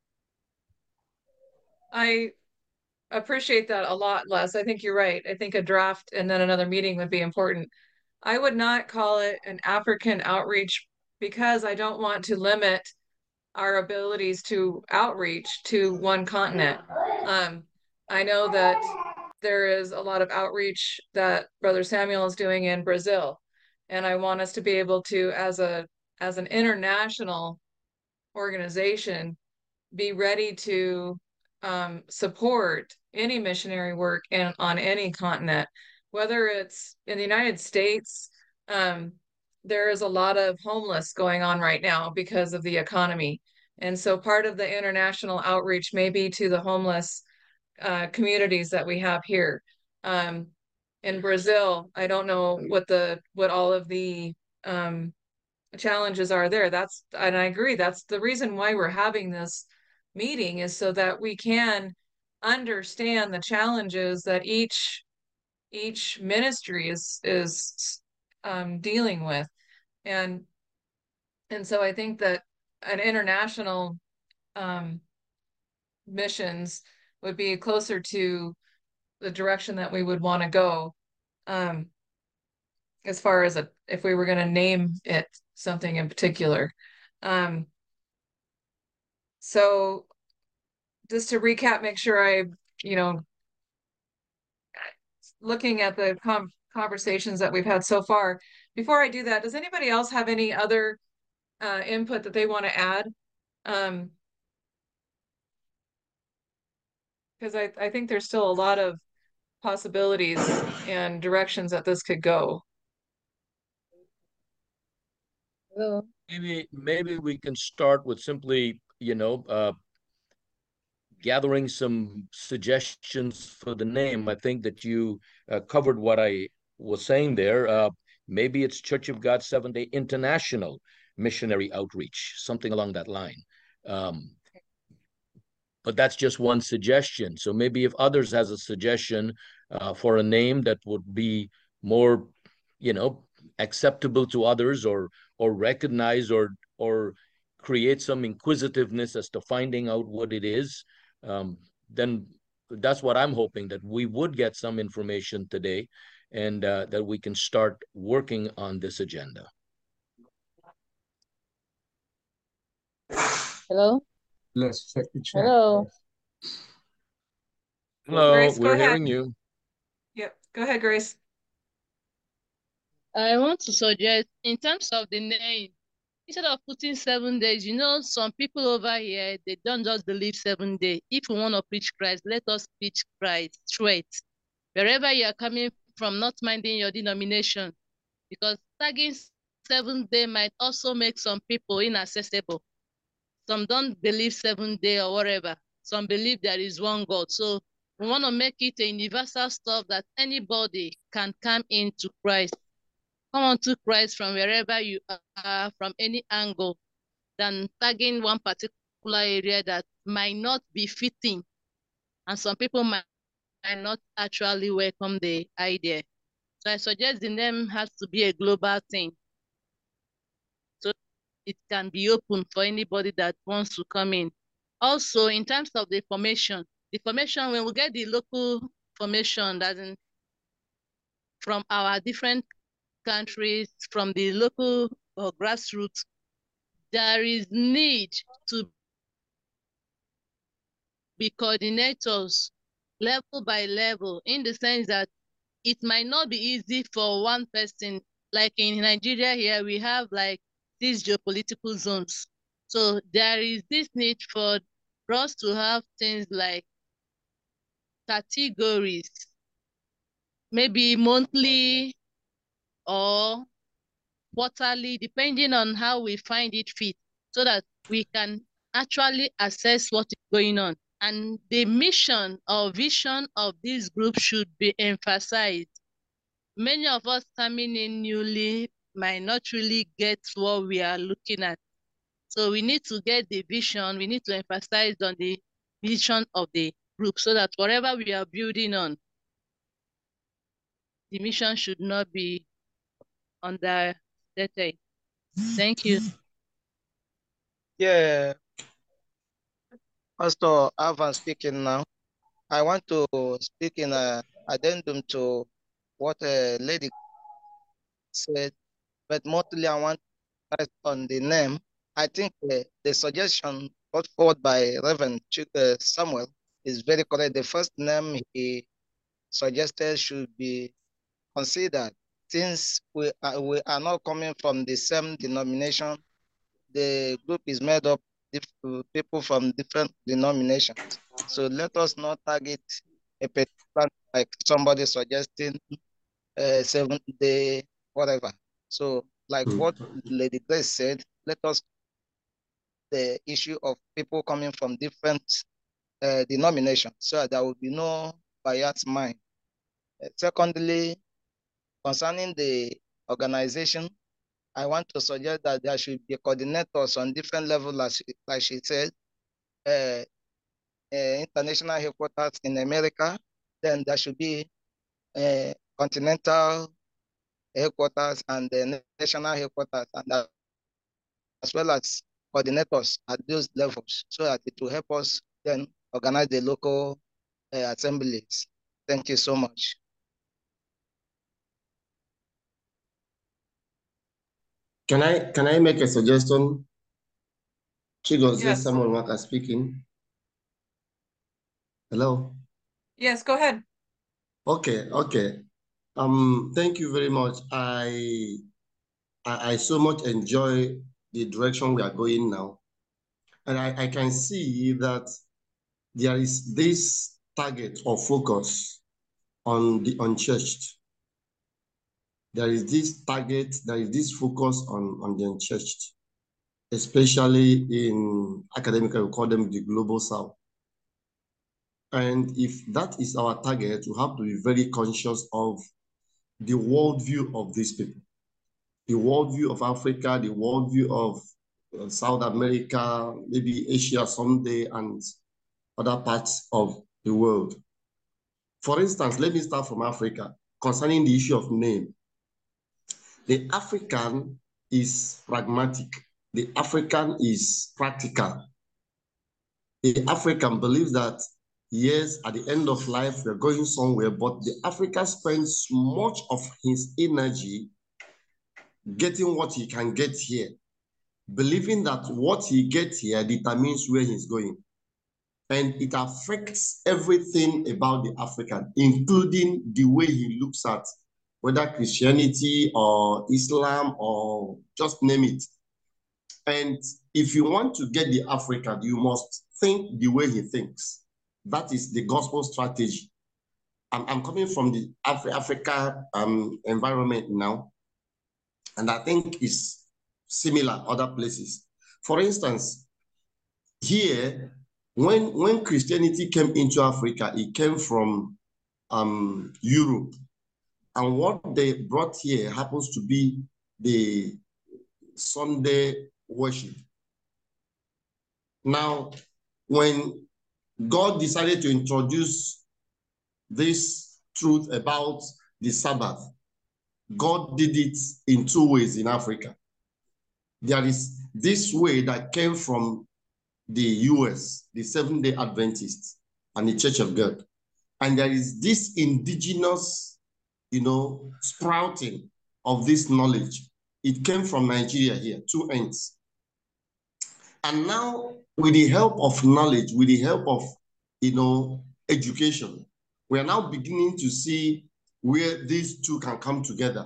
I appreciate that a lot, Les. I think you're right. I think a draft and then another meeting would be important. I would not call it an African outreach, because I don't want to limit our abilities to outreach to one continent. I know that there is a lot of outreach that Brother Samuel is doing in Brazil, and I want us to be able to, as an international organization, be ready to support any missionary work on any continent, whether it's in the United States. There is a lot of homeless going on right now because of the economy. And so part of the international outreach may be to the homeless communities that we have here. In Brazil, I don't know what all of the challenges are there. And I agree, that's the reason why we're having this meeting, is so that we can understand the challenges that each ministry is dealing with. And so I think that an international missions would be closer to the direction that we would want to go, as far as if we were going to name it something in particular. So just to recap, make sure I looking at the conversations that we've had so far. Before I do that, does anybody else have any other input that they want to add? Because I think there's still a lot of possibilities and directions that this could go. Hello. Maybe we can start with simply, gathering some suggestions for the name. I think that you covered what I was saying there. Maybe it's Church of God Seventh-day International Missionary Outreach, something along that line. But that's just one suggestion. So maybe if others has a suggestion for a name that would be more, acceptable to others, or recognize, or create some inquisitiveness as to finding out what it is, then that's what I'm hoping, that we would get some information today, and that we can start working on this agenda. Hello. Let's check the chat. Hello. Hello, Grace, we're hearing you. Yep, go ahead, Grace. I want to suggest, in terms of the name, instead of putting 7 days, some people over here, they don't just believe 7 days. If we want to preach Christ, let us preach Christ straight. Wherever you are coming from, not minding your denomination, because tagging 7 days might also make some people inaccessible. Some don't believe 7 days or whatever. Some believe there is one God. So we want to make it a universal stuff that anybody can come into Christ. Come on to Christ from wherever you are, from any angle, than tagging one particular area that might not be fitting. And some people might not actually welcome the idea. So I suggest the name has to be a global thing, so it can be open for anybody that wants to come in. Also, in terms of the formation, when we get the local formation, that is from our different countries, from the local or grassroots, there is need to be coordinators level by level, in the sense that it might not be easy for one person. Like in Nigeria here, we have like these geopolitical zones. So there is this need for us to have things like categories, maybe monthly or quarterly, depending on how we find it fit, so that we can actually assess what is going on. And the mission or vision of this group should be emphasized. Many of us coming in newly might not really get what we are looking at. So we need to get the vision. We need to emphasize on the vision of the group, so that whatever we are building on, the mission should not be under threat. Thank you. Yeah, Pastor Alvan speaking now. I want to speak in addendum to what a lady said, but mostly I want to touch on the name. I think the suggestion put forward by Reverend Samuel is very correct. The first name he suggested should be considered. Since we are not coming from the same denomination, the group is made up of people from different denominations. So let us not target a particular, like somebody suggesting 7 day, whatever. So like what Lady Grace said, let us the issue of people coming from different denominations, so that there will be no biased mind. Secondly, concerning the organization, I want to suggest that there should be coordinators on different levels, like she said, international headquarters in America. Then there should be continental headquarters and the national headquarters, and as well as coordinators at those levels, so that it will help us then organize the local assemblies. Thank you so much. Can I make a suggestion? Chigozie Yes. Samuel Waka speaking. Hello. Yes, go ahead. Okay, okay. Thank you very much. I so much enjoy the direction we are going now. And I can see that there is this target or focus on the unchurched. There is this target, there is this focus on the unchurched, especially in academically, we call them the global south. And if that is our target, we have to be very conscious of the worldview of these people, the worldview of Africa, the worldview of South America, maybe Asia someday, and other parts of the world. For instance, let me start from Africa concerning the issue of name. The African is pragmatic. The African is practical. The African believes that, yes, at the end of life, we're going somewhere, but the African spends much of his energy getting what he can get here, believing that what he gets here determines where he's going. And it affects everything about the African, including the way he looks at whether Christianity or Islam or just name it. And if you want to get the African, you must think the way he thinks. That is the gospel strategy. I'm coming from the Africa environment now, and I think it's similar other places. For instance, here, when Christianity came into Africa, it came from Europe. And what they brought here happens to be the Sunday worship. Now, when God decided to introduce this truth about the Sabbath, God did it in two ways in Africa. There is this way that came from the US, the Seventh-day Adventists, and the Church of God. And there is this indigenous, sprouting of this knowledge. It came from Nigeria here, two ends. And now, with the help of knowledge, with the help of, education, we are now beginning to see where these two can come together,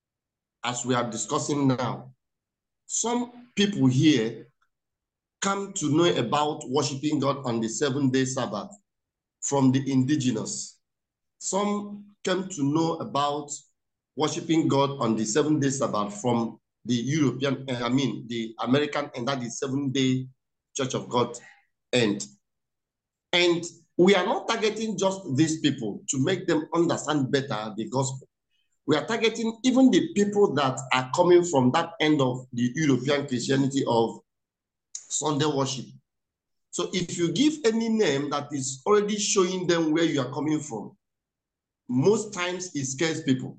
as we are discussing now. Some people here come to know about worshiping God on the 7-day Sabbath from the indigenous. Some came to know about worshiping God on the 7-day Sabbath from the European, the American, and that is 7-day Church of God end. And we are not targeting just these people to make them understand better the gospel. We are targeting even the people that are coming from that end of the European Christianity of Sunday worship. So if you give any name that is already showing them where you are coming from, most times it scares people.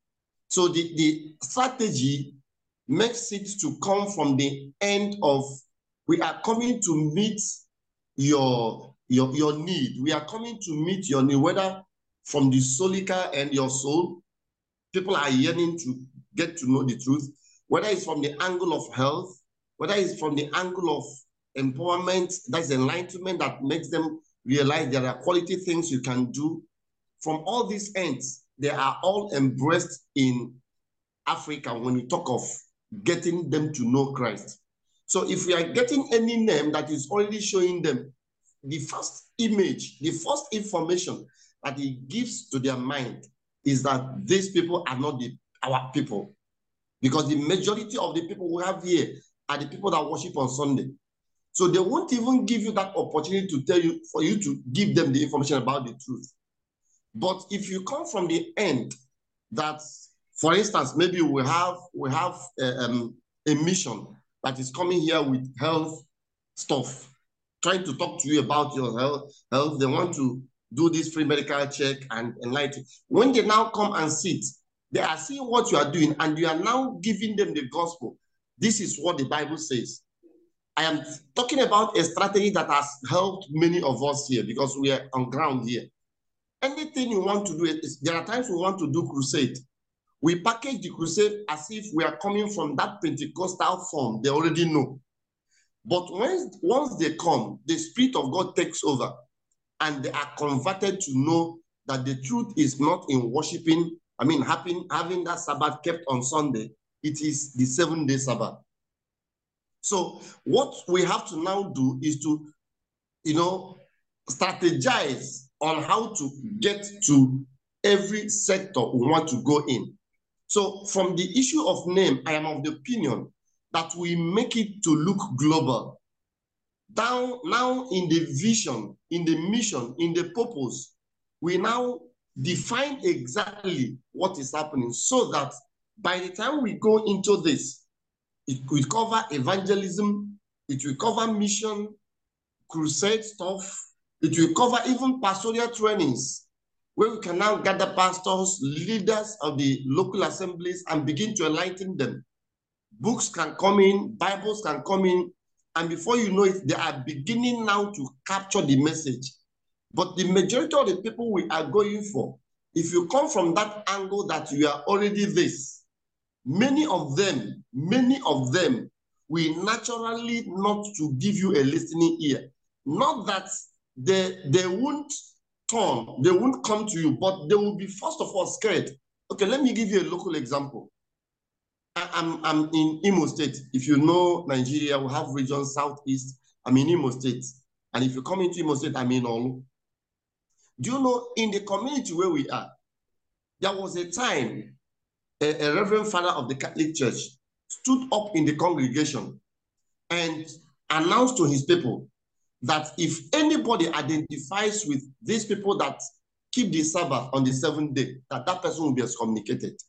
So the strategy makes it to come from the end of, we are coming to meet your need. We are coming to meet your need, whether from the solica and your soul, people are yearning to get to know the truth, whether it's from the angle of health, whether it's from the angle of empowerment, that's enlightenment that makes them realize there are quality things you can do. From all these ends, they are all embraced in Africa when we talk of getting them to know Christ. So if we are getting any name that is already showing them the first image, the first information that it gives to their mind is that these people are not our people. Because the majority of the people we have here are the people that worship on Sunday. So they won't even give you that opportunity to tell you, for you to give them the information about the truth. But if you come from the end that, for instance, maybe we have a mission that is coming here with health stuff, trying to talk to you about your health. They want to do this free medical check and enlighten. When they now come and sit, they are seeing what you are doing, and you are now giving them the gospel. This is what the Bible says. I am talking about a strategy that has helped many of us here because we are on ground here. Anything you want to do, there are times we want to do crusade. We package the crusade as if we are coming from that Pentecostal form they already know. But once they come, the Spirit of God takes over and they are converted to know that the truth is not in worshiping, having that Sabbath kept on Sunday. It is the 7-day Sabbath. So what we have to now do is to, strategize on how to get to every sector we want to go in. So from the issue of name, I am of the opinion that we make it to look global. Now in the vision, in the mission, in the purpose, we now define exactly what is happening so that by the time we go into this, it will cover evangelism, it will cover mission, crusade stuff, it will cover even pastoral trainings, where we can now gather pastors, leaders of the local assemblies and begin to enlighten them. Books can come in, Bibles can come in, and before you know it, they are beginning now to capture the message. But the majority of the people we are going for, if you come from that angle that you are already this, many of them will naturally not to give you a listening ear. Not that they won't turn, they won't come to you, but they will be first of all scared. Okay, let me give you a local example. I'm in Imo State. If you know Nigeria, we have region Southeast. I'm in Imo State. And if you come into Imo State, I'm in Olu. Do you know, in the community where we are, there was a time a reverend father of the Catholic Church stood up in the congregation and announced to his people that if anybody identifies with these people that keep the Sabbath on the 7th day, that person will be excommunicated.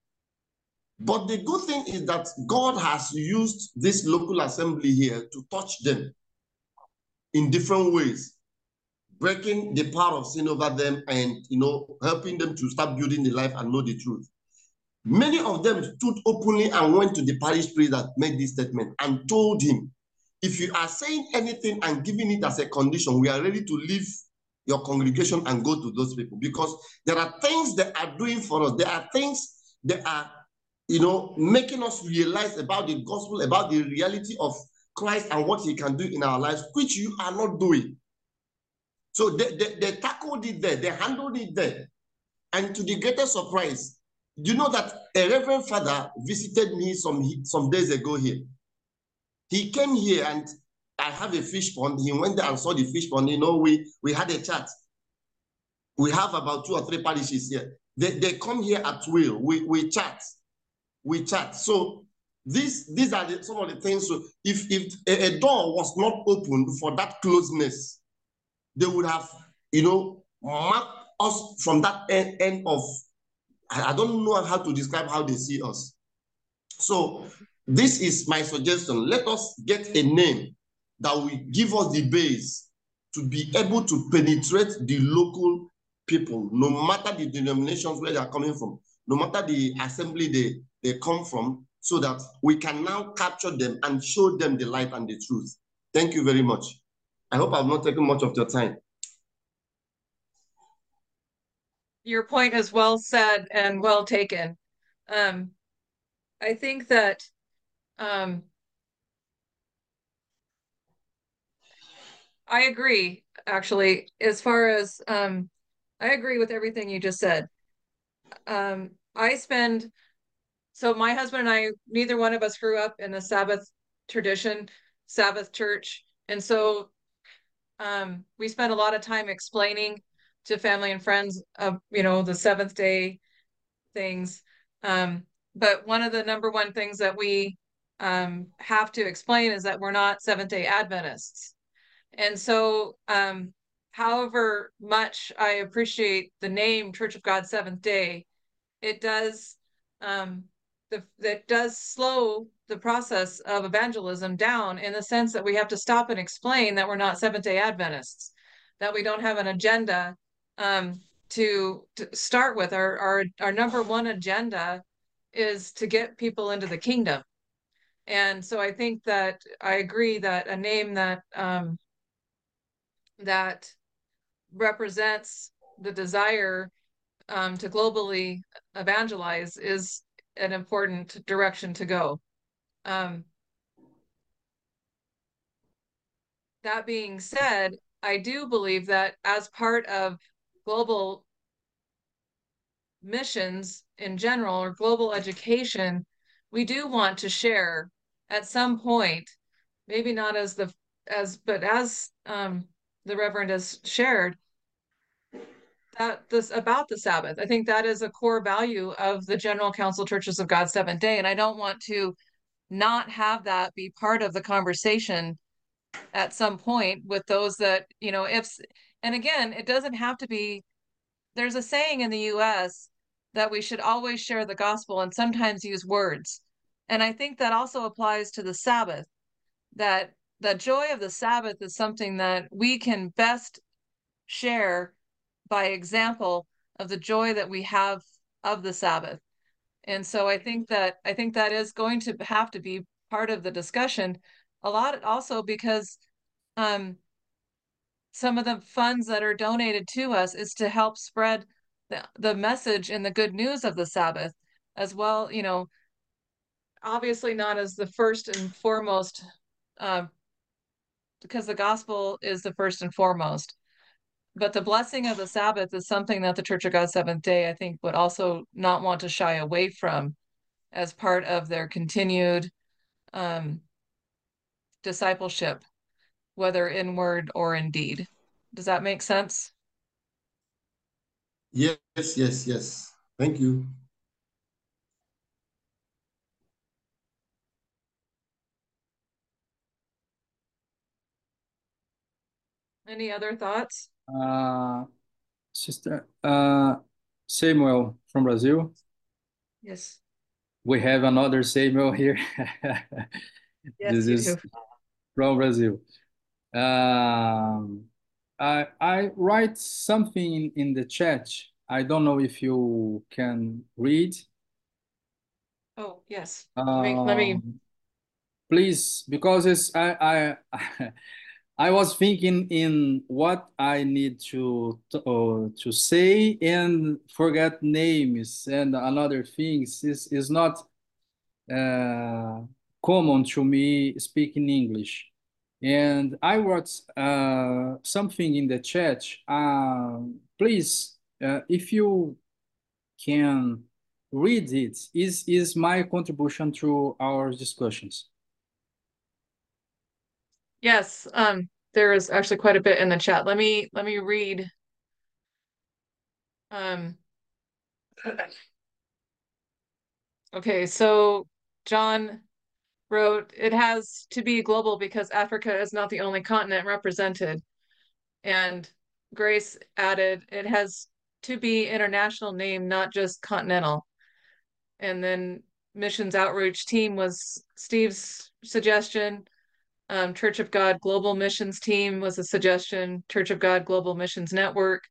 But the good thing is that God has used this local assembly here to touch them in different ways, breaking the power of sin over them and, helping them to start building the life and know the truth. Many of them stood openly and went to the parish priest that made this statement and told him, if you are saying anything and giving it as a condition, we are ready to leave your congregation and go to those people, because there are things they are doing for us. There are things that are, making us realize about the gospel, about the reality of Christ and what he can do in our lives, which you are not doing. So they tackled it there, they handled it there. And to the greatest surprise, do you know that a reverend father visited me some days ago here? He came here and I have a fish pond. He went there and saw the fish pond. We had a chat. We have about 2 or 3 parishes here. They come here at will. We chat. We chat. So these are some of the things. So if a door was not opened for that closeness, they would have, marked us from that end of, I don't know how to describe how they see us. So this is my suggestion. Let us get a name that will give us the base to be able to penetrate the local people, no matter the denominations where they are coming from, no matter the assembly they come from, so that we can now capture them and show them the light and the truth. Thank you very much. I hope I've not taken much of your time. Your point is well said and well taken. I think that I agree, actually, as far as I agree with everything you just said. So my husband and I, neither one of us grew up in the Sabbath tradition, Sabbath church. And so we spent a lot of time explaining to family and friends of, the seventh day things. But one of the number one things that we have to explain is that we're not Seventh-day Adventists. And so however much I appreciate the name Church of God Seventh Day, it does that does slow the process of evangelism down, in the sense that we have to stop and explain that we're not Seventh-day Adventists, that we don't have an agenda to start with. Our number one agenda is to get people into the kingdom. And so I think that I agree that a name that that represents the desire to globally evangelize is an important direction to go. That being said, I do believe that as part of global missions in general or global education, we do want to share at some point, maybe not as the Reverend has shared, that this about the Sabbath. I think that is a core value of the General Council Churches of God Seventh Day, and I don't want to not have that be part of the conversation at some point with those that, and again, it doesn't have to be, there's a saying in the US that we should always share the gospel and sometimes use words. And I think that also applies to the Sabbath, that the joy of the Sabbath is something that we can best share by example of the joy that we have of the Sabbath. And so I think that is going to have to be part of the discussion a lot, also because some of the funds that are donated to us is to help spread the message and the good news of the Sabbath as well, obviously not as the first and foremost, because the gospel is the first and foremost. But the blessing of the Sabbath is something that the Church of God Seventh Day, I think, would also not want to shy away from as part of their continued discipleship, whether in word or in deed. Does that make sense? Yes, yes, yes. Thank you. Any other thoughts? Sister Samuel from Brazil. Yes. We have another Samuel here. Yes, This you is do. from Brazil. I write something in the chat. I don't know if you can read. Oh, yes. Let me Please, because I was thinking in what I need to say and forget names and another things is not common to me speaking English. And I wrote something in the chat. Please, if you can read it, is my contribution to our discussions. Yes, there is actually quite a bit in the chat. Let me read. Okay, so John wrote, it has to be global because Africa is not the only continent represented. And Grace added, it has to be international name, not just continental. And then missions outreach team was Steve's suggestion. Church of God Global Missions Team was a suggestion. Church of God Global Missions Network.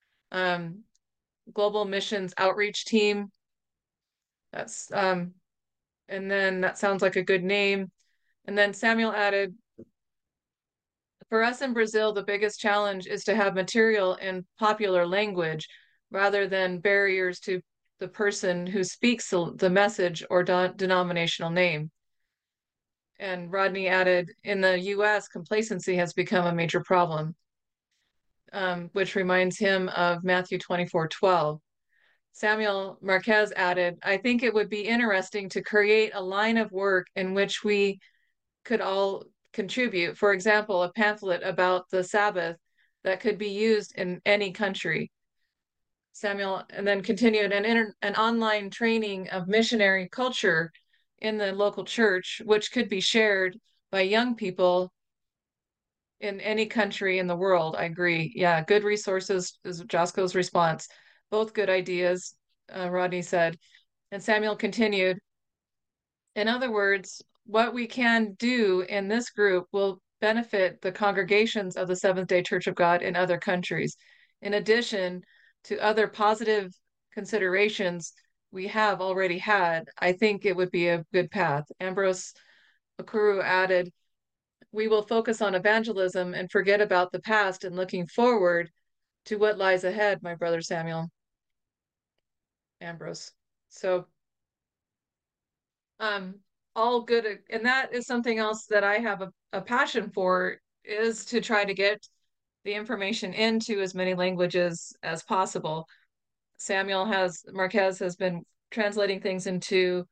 Global Missions Outreach Team. That's and then that sounds like a good name. And then Samuel added, for us in Brazil, the biggest challenge is to have material in popular language rather than barriers to the person who speaks the message or denominational name. And Rodney added, in the US, complacency has become a major problem, which reminds him of Matthew 24:12. Samuel Marquez added, I think it would be interesting to create a line of work in which we could all contribute. For example, a pamphlet about the Sabbath that could be used in any country. Samuel, and then continued an online training of missionary culture in the local church, which could be shared by young people in any country in the world. I agree. Yeah, good resources is Josco's response. Both good ideas, Rodney said. And Samuel continued, in other words, what we can do in this group will benefit the congregations of the Seventh-day Church of God in other countries. In addition to other positive considerations we have already had, I think it would be a good path. Ambrose Okuru added, we will focus on evangelism and forget about the past and looking forward to what lies ahead, my brother Samuel. Ambrose. So all good, and that is something else that I have a passion for, is to try to get the information into as many languages as possible. Marquez has been translating things into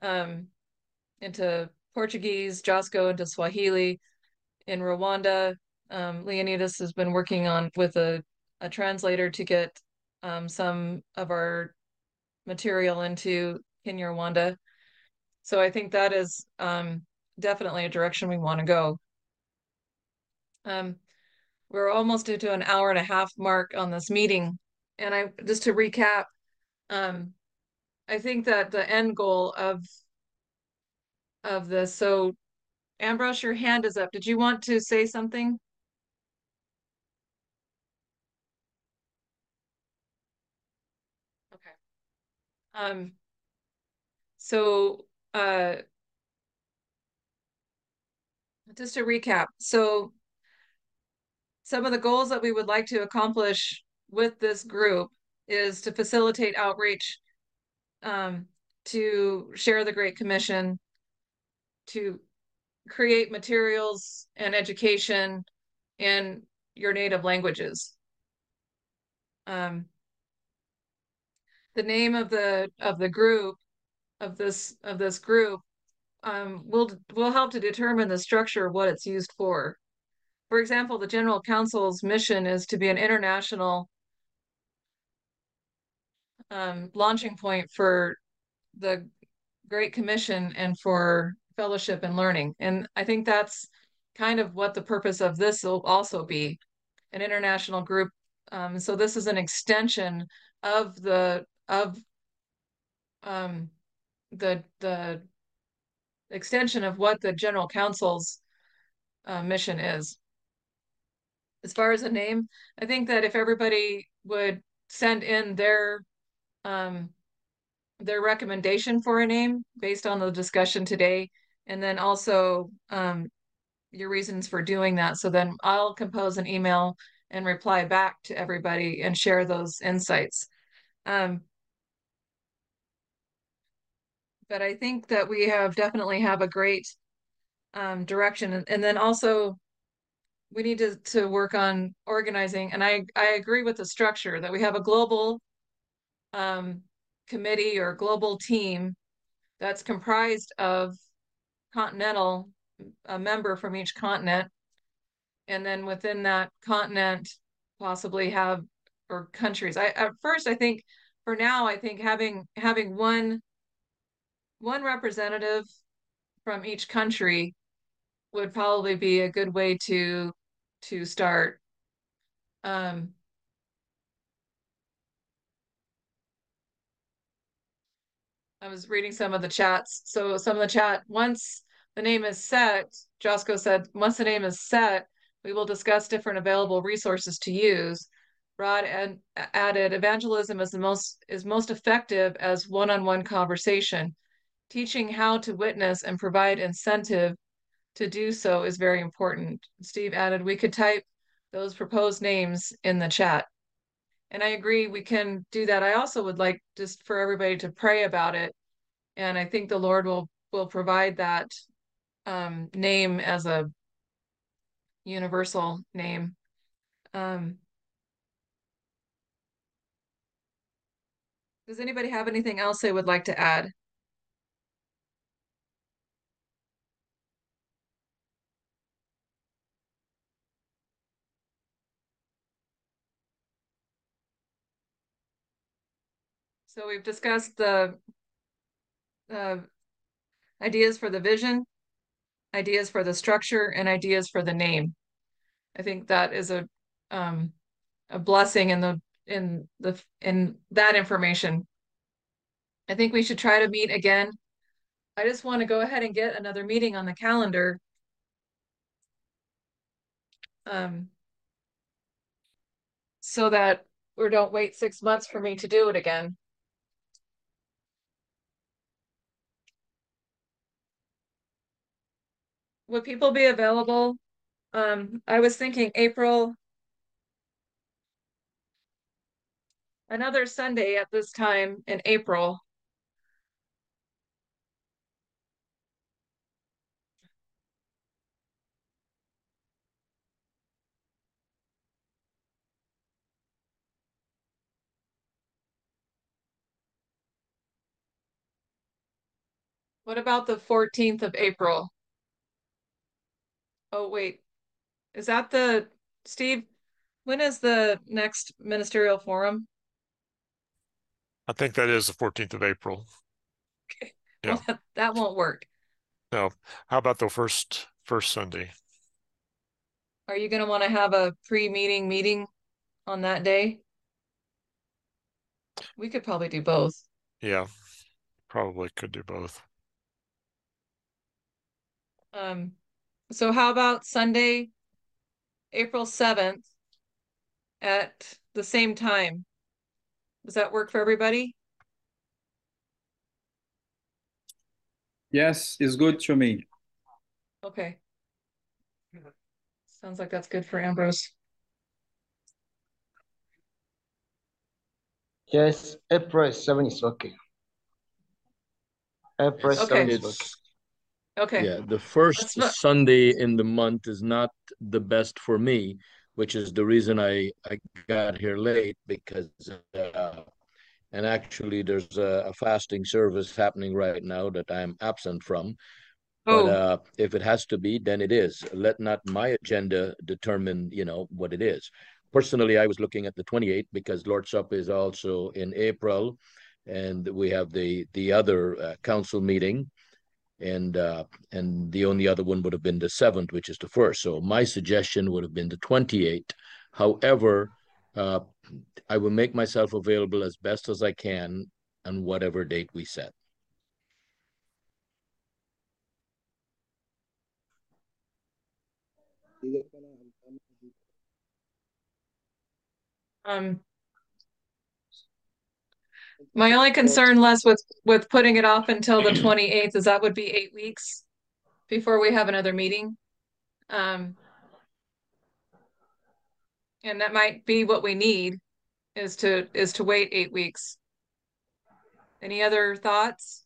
Portuguese, Josco into Swahili. In Rwanda, Leonidas has been working with a translator to get some of our material into Kinyarwanda. So I think that is definitely a direction we want to go. We're almost into an hour and a half mark on this meeting. And just to recap, I think that the end goal of this, so Ambrose, your hand is up. Did you want to say something? Okay. So just to recap, so some of the goals that we would like to accomplish with this group is to facilitate outreach, to share the Great Commission, to create materials and education in your native languages. The name of the group of this group will help to determine the structure of what it's used for. For example, the General Council's mission is to be an international launching point for the Great Commission and for fellowship and learning. And I think that's kind of what the purpose of this will also be, an international group. So this is an extension of the extension of what the General Council's mission is. As far as a name, I think that if everybody would send in their recommendation for a name based on the discussion today, and then also your reasons for doing that. So then I'll compose an email and reply back to everybody and share those insights. But I think that we definitely have a great direction. And then also we need to work on organizing. And I agree with the structure that we have a global committee or global team that's comprised of a member from each continent. And then within that continent, possibly have, or countries. At first, I think for now, I think having one representative from each country would probably be a good way to start. I was reading some of the chats. So some of the chat, once the name is set, Josco said, once the name is set, we will discuss different available resources to use. Rod added, evangelism is most effective as one-on-one conversation. Teaching how to witness and provide incentive to do so is very important. Steve added, we could type those proposed names in the chat. And I agree, we can do that. I also would like just for everybody to pray about it. And I think the Lord will provide that name as a universal name. Does anybody have anything else they would like to add? So we've discussed the ideas for the vision, ideas for the structure, and ideas for the name. I think that is a blessing in that information. I think we should try to meet again. I just want to go ahead and get another meeting on the calendar. So that we don't wait 6 months for me to do it again. Would people be available? I was thinking April, another Sunday at this time in April. What about the 14th of April? Oh, wait. Is that Steve, when is the next ministerial forum? I think that is the 14th of April. Okay. Yeah. Well, that won't work. No. How about the first Sunday? Are you going to want to have a pre-meeting meeting on that day? We could probably do both. Yeah, probably could do both. So how about Sunday, April 7th at the same time? Does that work for everybody? Yes, it's good to me. Okay. Sounds like that's good for Ambrose. Yes, April 7 is okay. April 7 is okay. Okay. Yeah, the first Sunday in the month is not the best for me, which is the reason I got here late, because and actually there's a fasting service happening right now that I'm absent from. But if it has to be, then it is. Let not my agenda determine, what it is. Personally, I was looking at the 28th because Lord's Supper is also in April, and we have the other council meeting, and the only other one would have been the 7th, which is the first. So my suggestion would have been the 28th. However, I will make myself available as best as I can on whatever date we set. My only concern, Les, with putting it off until the 28th is that would be 8 weeks before we have another meeting. And that might be what we need is to wait 8 weeks. Any other thoughts?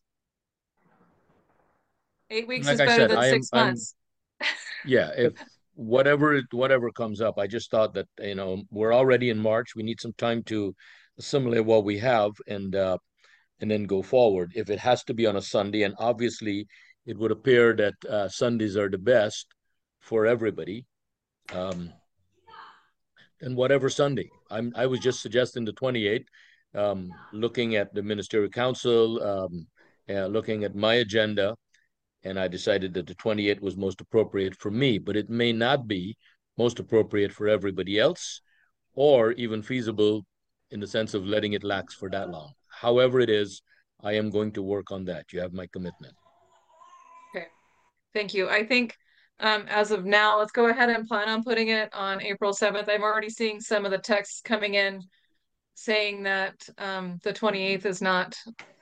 8 weeks Like is I better said, than 6 months. Yeah, if whatever comes up, I just thought that, we're already in March. We need some time to assimilate what we have and then go forward. If it has to be on a Sunday, and obviously it would appear that Sundays are the best for everybody, then whatever Sunday. I was just suggesting the 28th, looking at the ministerial council, looking at my agenda, and I decided that the 28th was most appropriate for me, but it may not be most appropriate for everybody else, or even feasible in the sense of letting it lax for that long. However it is, I am going to work on that. You have my commitment. Okay, thank you. I think as of now, let's go ahead and plan on putting it on April 7th. I'm already seeing some of the texts coming in saying that the 28th is not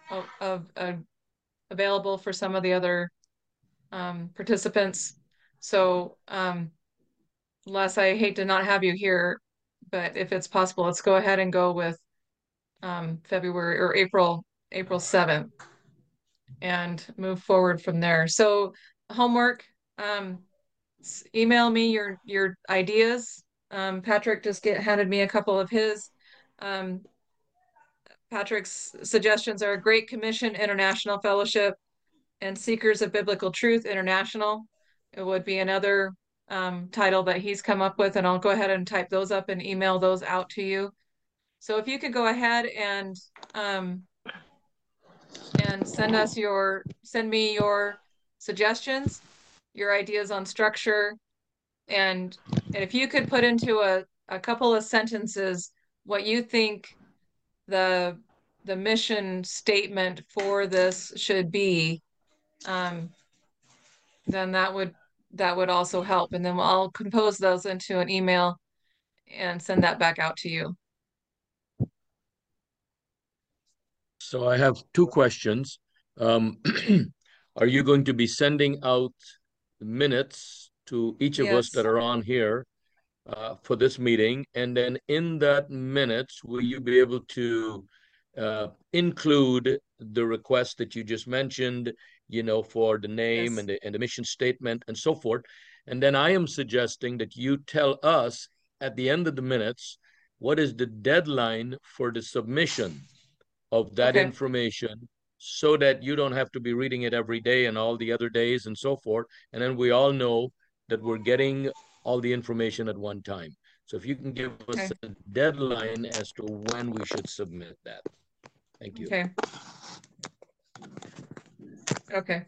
available for some of the other participants. So Les, I hate to not have you here, but if it's possible, let's go ahead and go with February or April 7th and move forward from there. So homework, email me your ideas. Patrick just handed me a couple of his. Patrick's suggestions are Great Commission International Fellowship and Seekers of Biblical Truth International. It would be another title that he's come up with, and I'll go ahead and type those up and email those out to you. So if you could go ahead and send me your suggestions, your ideas on structure, and if you could put into a couple of sentences what you think the mission statement for this should be, then that would also help. And then I'll compose those into an email and send that back out to you. So I have two questions. Are you going to be sending out minutes to each of us that are on here for this meeting? And then in that minutes, will you be able to include the request that you just mentioned, for the name and the mission statement and so forth? And then I am suggesting that you tell us at the end of the minutes, what is the deadline for the submission of that information so that you don't have to be reading it every day and all the other days and so forth. And then we all know that we're getting all the information at one time. So if you can give us a deadline as to when we should submit that. Thank you. Okay. Okay.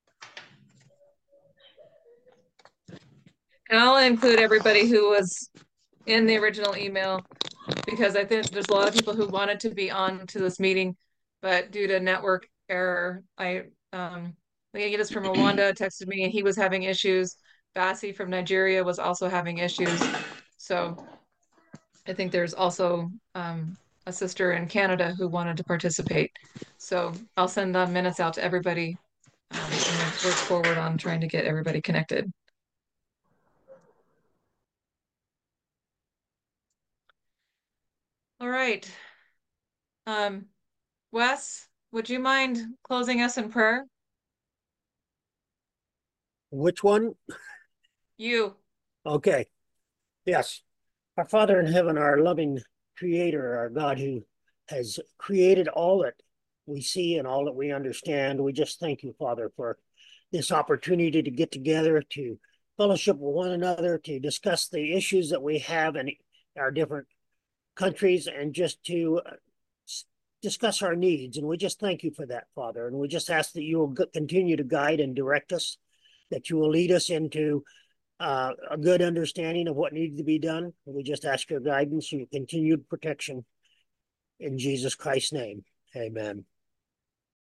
And I'll include everybody who was in the original email, because I think there's a lot of people who wanted to be on to this meeting, but due to network error, Leonidas from Rwanda texted me and he was having issues. Bassi from Nigeria was also having issues. So I think there's also a sister in Canada who wanted to participate. So I'll send the minutes out to everybody and work forward on trying to get everybody connected. All right. Wes, would you mind closing us in prayer? Which one? You. Okay. Yes. Our Father in heaven, our loving creator, our God who has created all that we see and all that we understand. We just thank you, Father, for this opportunity to get together, to fellowship with one another, to discuss the issues that we have in our different countries, and just to discuss our needs. And we just thank you for that, Father. And we just ask that you will continue to guide and direct us, that you will lead us into a good understanding of what needs to be done. And we just ask your guidance and your continued protection in Jesus Christ's name. Amen.